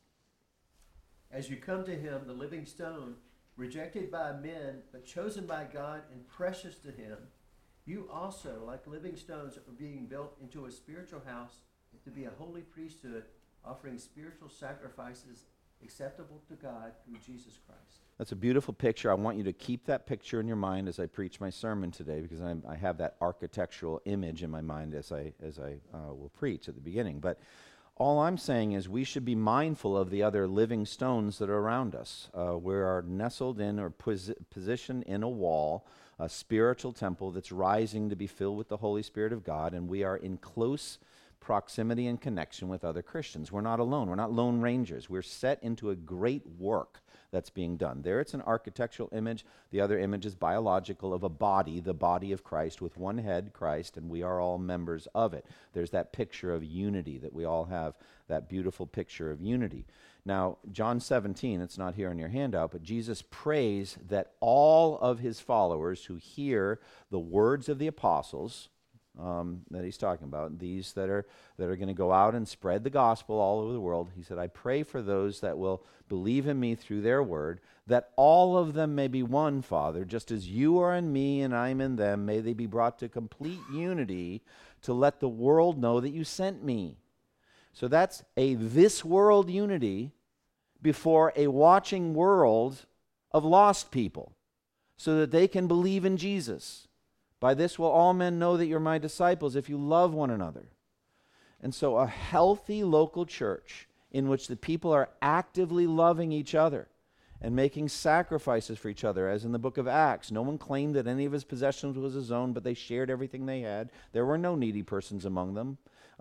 As you come to him, the living stone, rejected by men, but chosen by God and precious to him, you also, like living stones, are being built into a spiritual house to be a holy priesthood, offering spiritual sacrifices acceptable to God through Jesus Christ. That's a beautiful picture. I want you to keep that picture in your mind as I preach my sermon today, because I have that architectural image in my mind as I will preach at the beginning. But all I'm saying is we should be mindful of the other living stones that are around us. We are nestled in or positioned in a wall, a spiritual temple that's rising to be filled with the Holy Spirit of God, and we are in close proximity and connection with other Christians. We're not alone. We're not lone rangers. We're set into a great work that's being done. There it's an architectural image. The other image is biological of a body, the body of Christ with one head, Christ, and we are all members of it. There's that picture of unity that we all have, that beautiful picture of unity. Now, John 17, it's not here in your handout, but Jesus prays that all of his followers who hear the words of the apostles, that he's talking about, these that are going to go out and spread the gospel all over the world. He said, I pray for those that will believe in me through their word, that all of them may be one, Father, just as you are in me and I'm in them. May they be brought to complete unity to let the world know that you sent me. So that's a this world unity before a watching world of lost people so that they can believe in Jesus. By this will all men know that you're my disciples if you love one another. And so a healthy local church in which the people are actively loving each other and making sacrifices for each other, as in the book of Acts. No one claimed that any of his possessions was his own, but they shared everything they had. There were no needy persons among them.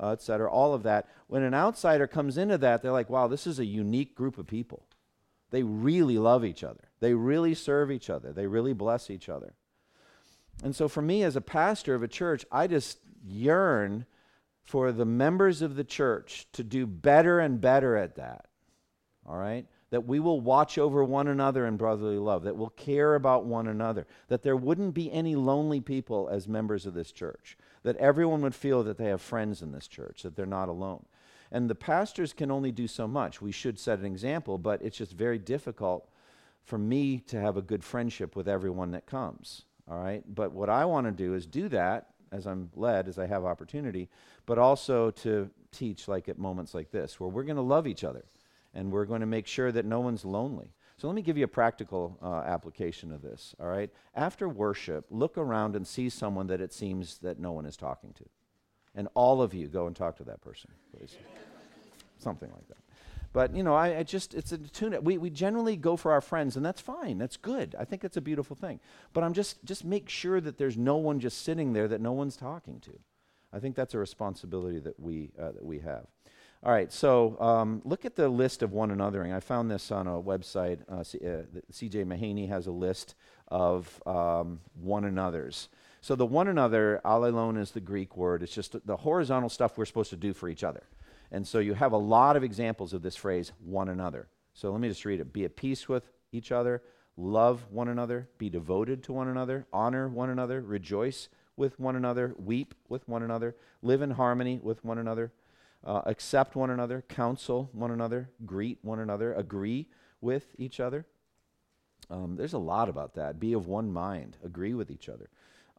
etc., all of that. When an outsider comes into that, they're like, wow, this is a unique group of people. They really love each other. They really serve each other. They really bless each other. And so for me as a pastor of a church, I just yearn for the members of the church to do better and better at that. All right? That we will watch over one another in brotherly love, that we'll care about one another, that there wouldn't be any lonely people as members of this church, that everyone would feel that they have friends in this church, that they're not alone. And the pastors can only do so much. We should set an example, but it's just very difficult for me to have a good friendship with everyone that comes. All right? But what I want to do is do that as I'm led, as I have opportunity, but also to teach like at moments like this, where we're going to love each other. And we're going to make sure that no one's lonely. So let me give you a practical application of this, all right? After worship, look around and see someone that it seems that no one is talking to. And all of you go and talk to that person, please. Something like that. But, you know, it's a tune. We generally go for our friends, and that's fine. That's good. I think that's a beautiful thing. But I'm just make sure that there's no one just sitting there that no one's talking to. I think that's a responsibility that we have. All right, so look at the list of one anothering. I found this on a website. C.J. Mahaney has a list of one another's. So the one another, allelon is the Greek word. It's just the horizontal stuff we're supposed to do for each other. And so you have a lot of examples of this phrase, one another. So let me just read it. Be at peace with each other, love one another, be devoted to one another, honor one another, rejoice with one another, weep with one another, live in harmony with one another, accept one another, counsel one another, greet one another, agree with each other. There's a lot about that. Be of one mind, agree with each other.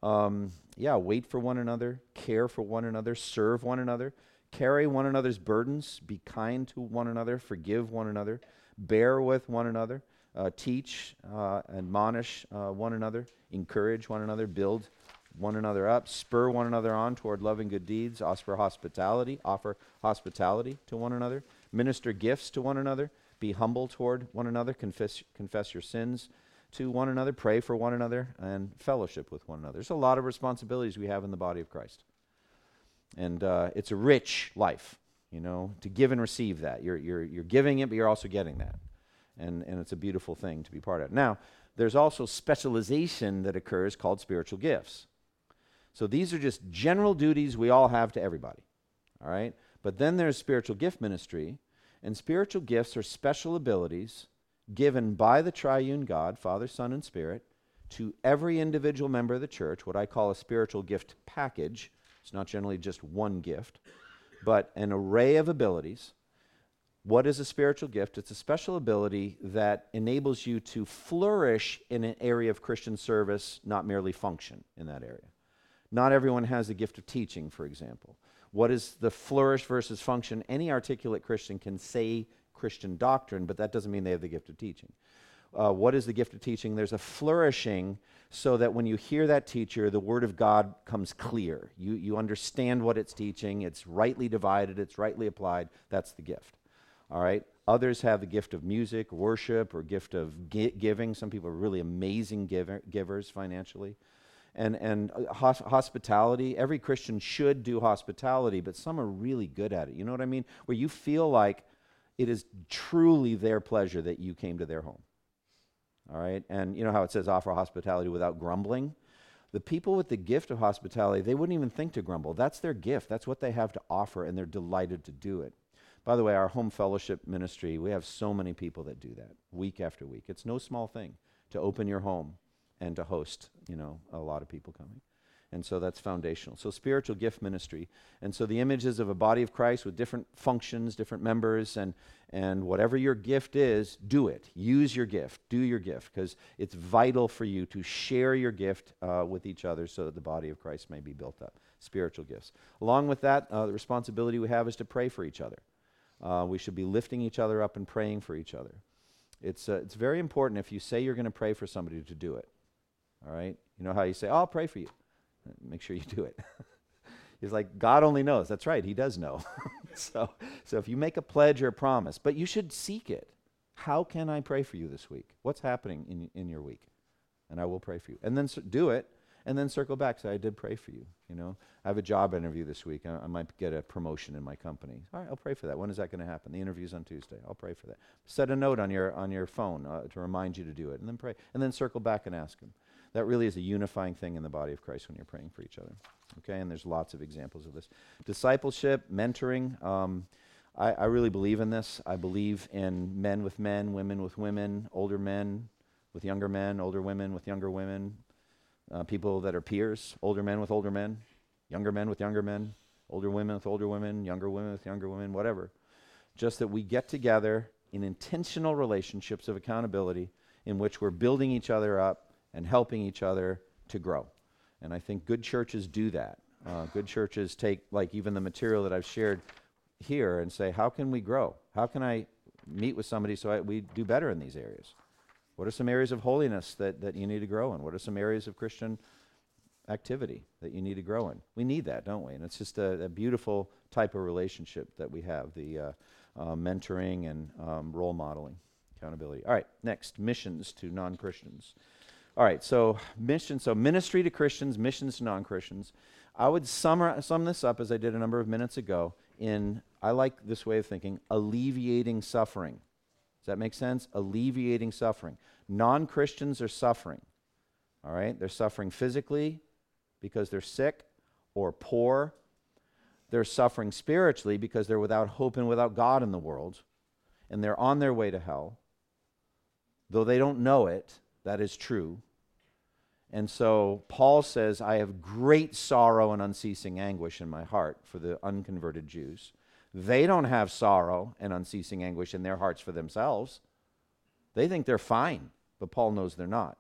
Wait for one another, care for one another, serve one another, carry one another's burdens, be kind to one another, forgive one another, bear with one another, teach, admonish one another, encourage one another, build one another up, spur one another on toward loving good deeds, offer hospitality to one another, minister gifts to one another, be humble toward one another, confess your sins to one another, pray for one another, and fellowship with one another. There's a lot of responsibilities we have in the body of Christ. And it's a rich life, you know, to give and receive that. You're giving it, but you're also getting that. And it's a beautiful thing to be part of. Now, there's also specialization that occurs called spiritual gifts. So these are just general duties we all have to everybody, all right? But then there's spiritual gift ministry, and spiritual gifts are special abilities given by the triune God, Father, Son, and Spirit, to every individual member of the church, what I call a spiritual gift package. It's not generally just one gift, but an array of abilities. What is a spiritual gift? It's a special ability that enables you to flourish in an area of Christian service, not merely function in that area. Not everyone has the gift of teaching, for example. What is the flourish versus function? Any articulate Christian can say Christian doctrine, but that doesn't mean they have the gift of teaching. What is the gift of teaching? There's a flourishing so that when you hear that teacher, the Word of God comes clear. You understand what it's teaching. It's rightly divided. It's rightly applied. That's the gift. All right? Others have the gift of music, worship, or gift of giving. Some people are really amazing givers financially. And hospitality. Every Christian should do hospitality, but some are really good at it. You know what I mean? Where you feel like it is truly their pleasure that you came to their home. All right? And you know how it says offer hospitality without grumbling? The people with the gift of hospitality, they wouldn't even think to grumble. That's their gift. That's what they have to offer, and they're delighted to do it. By the way, our home fellowship ministry, we have so many people that do that week after week. It's no small thing to open your home and to host, you know, a lot of people coming. And so that's foundational. So spiritual gift ministry. And so the images of a body of Christ with different functions, different members, and whatever your gift is, do it. Use your gift. Do your gift, because it's vital for you to share your gift with each other so that the body of Christ may be built up. Spiritual gifts. Along with that, the responsibility we have is to pray for each other. We should be lifting each other up and praying for each other. It's very important if you say you're going to pray for somebody to do it. All right? You know how you say, oh, I'll pray for you. Make sure you do it. He's like, God only knows. That's right. He does know. So if you make a pledge or a promise, but you should seek it. How can I pray for you this week? What's happening in your week? And I will pray for you. And then do it. And then circle back, say, I did pray for you. You know, I have a job interview this week. I might get a promotion in my company. All right, I'll pray for that. When is that going to happen? The interview's on Tuesday. I'll pray for that. Set a note on your phone to remind you to do it, and then pray. And then circle back and ask him. That really is a unifying thing in the body of Christ when you're praying for each other. Okay, and there's lots of examples of this. Discipleship, mentoring. I really believe in this. I believe in men with men, women with women, older men with younger men, older women with younger women, people that are peers, older men with older men, younger men with younger men, older women with older women, younger women with younger women, whatever. Just that we get together in intentional relationships of accountability in which we're building each other up and helping each other to grow. And I think good churches do that. Good churches take, like, even the material that I've shared here and say, how can we grow? How can I meet with somebody so we do better in these areas? What are some areas of holiness that you need to grow in? What are some areas of Christian activity that you need to grow in? We need that, don't we? And it's just a beautiful type of relationship that we have, the mentoring and role modeling, accountability. All right, next, missions to non-Christians. All right, so ministry to Christians, missions to non-Christians. I would sum this up, as I did a number of minutes ago, I like this way of thinking, alleviating suffering. Does that make sense? Alleviating suffering. Non-Christians are suffering, all right? They're suffering physically because they're sick or poor. They're suffering spiritually because they're without hope and without God in the world, and they're on their way to hell. Though they don't know it, that is true. And so Paul says, I have great sorrow and unceasing anguish in my heart for the unconverted Jews. They don't have sorrow and unceasing anguish in their hearts for themselves. They think they're fine, but Paul knows they're not.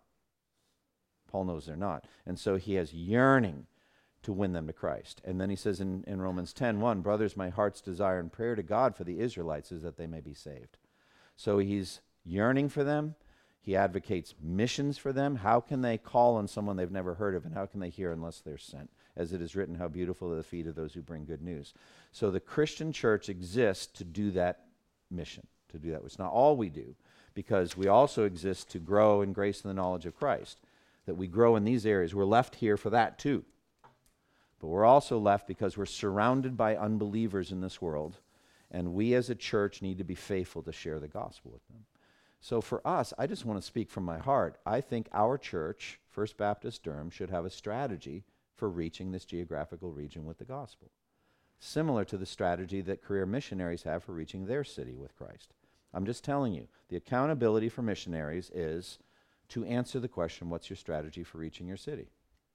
Paul knows they're not. And so he has yearning to win them to Christ. And then he says in Romans 10:1, brothers, my heart's desire and prayer to God for the Israelites is that they may be saved. So he's yearning for them. He advocates missions for them. How can they call on someone they've never heard of, and how can they hear unless they're sent? As it is written, how beautiful are the feet of those who bring good news. So the Christian church exists to do that mission, to do that. It's not all we do, because we also exist to grow in grace and the knowledge of Christ, that we grow in these areas. We're left here for that too. But we're also left because we're surrounded by unbelievers in this world, and we as a church need to be faithful to share the gospel with them. So for us, I just want to speak from my heart. I think our church, First Baptist Durham, should have a strategy for reaching this geographical region with the gospel, similar to the strategy that career missionaries have for reaching their city with Christ. I'm just telling you, the accountability for missionaries is to answer the question, what's your strategy for reaching your city?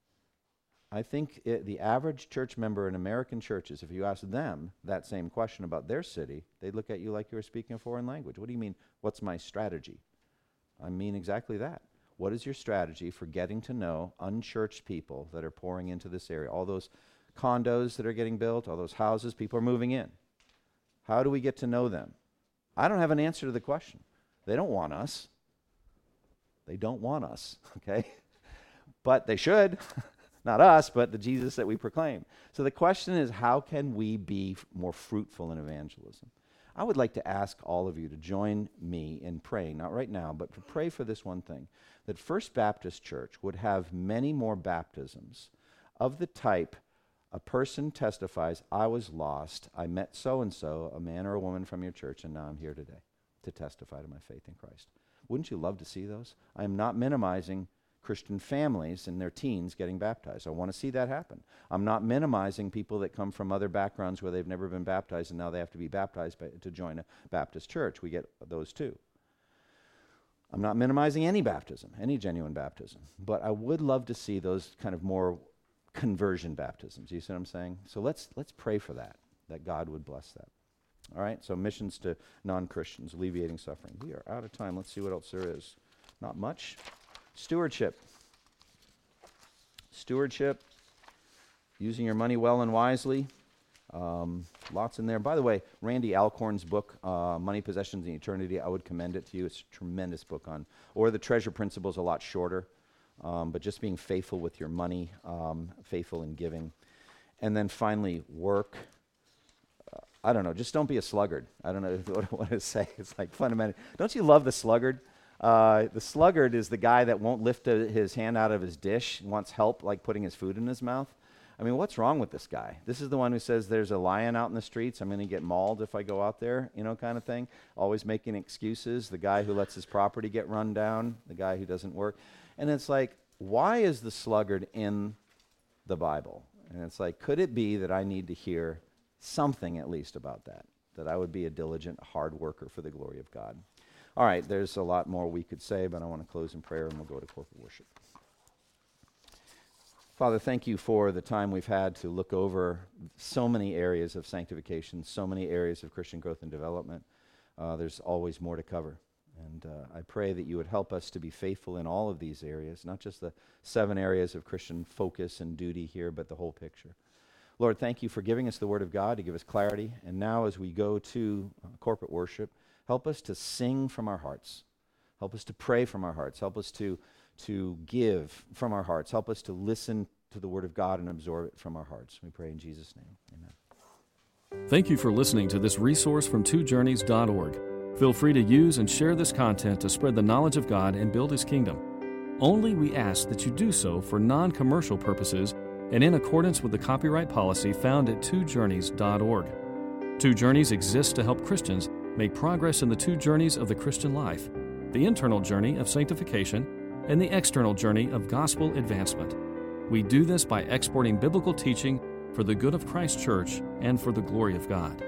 I think the average church member in American churches, if you ask them that same question about their city, they'd look at you like you were speaking a foreign language. What do you mean, what's my strategy? I mean exactly that. What is your strategy for getting to know unchurched people that are pouring into this area? All those condos that are getting built, all those houses, people are moving in. How do we get to know them? I don't have an answer to the question. They don't want us. They don't want us, okay? But they should. Not us, but the Jesus that we proclaim. So the question is, how can we be more fruitful in evangelism? I would like to ask all of you to join me in praying, not right now, but to pray for this one thing, that First Baptist Church would have many more baptisms of the type a person testifies, I was lost, I met so-and-so, a man or a woman from your church, and now I'm here today to testify to my faith in Christ. Wouldn't you love to see those? I am not minimizing Christian families in their teens getting baptized. I want to see that happen. I'm not minimizing people that come from other backgrounds where they've never been baptized and now they have to be baptized to join a Baptist church. We get those too. I'm not minimizing any baptism, any genuine baptism, but I would love to see those kind of more conversion baptisms. You see what I'm saying? So let's pray for that God would bless that. All right, so missions to non-Christians, alleviating suffering. We are out of time. Let's see what else there is. Not much. Stewardship, using your money well and wisely. Lots in there. By the way, Randy Alcorn's book, Money, Possessions, and Eternity, I would commend it to you. It's a tremendous book or The Treasure Principle is a lot shorter, but just being faithful with your money, faithful in giving. And then finally, work. I don't know, just don't be a sluggard. I don't know what to say. It's like fundamental. Don't you love the sluggard? The sluggard is the guy that won't lift his hand out of his dish, wants help like putting his food in his mouth. I mean, what's wrong with this guy? This is the one who says there's a lion out in the streets. I'm going to get mauled if I go out there, kind of thing. Always making excuses. The guy who lets his property get run down. The guy who doesn't work. And it's like, why is the sluggard in the Bible? And it's like, could it be that I need to hear something at least about that I would be a diligent, hard worker for the glory of God? All right, there's a lot more we could say, but I want to close in prayer and we'll go to corporate worship. Father, thank you for the time we've had to look over so many areas of sanctification, so many areas of Christian growth and development. There's always more to cover. And I pray that you would help us to be faithful in all of these areas, not just the 7 areas of Christian focus and duty here, but the whole picture. Lord, thank you for giving us the Word of God to give us clarity. And now as we go to corporate worship, help us to sing from our hearts. Help us to pray from our hearts. Help us to give from our hearts. Help us to listen to the Word of God and absorb it from our hearts. We pray in Jesus' name. Amen. Thank you for listening to this resource from twojourneys.org. Feel free to use and share this content to spread the knowledge of God and build His kingdom. Only we ask that you do so for non-commercial purposes and in accordance with the copyright policy found at twojourneys.org. Two Journeys exists to help Christians make progress in the 2 journeys of the Christian life, the internal journey of sanctification and the external journey of gospel advancement. We do this by exporting biblical teaching for the good of Christ's church and for the glory of God.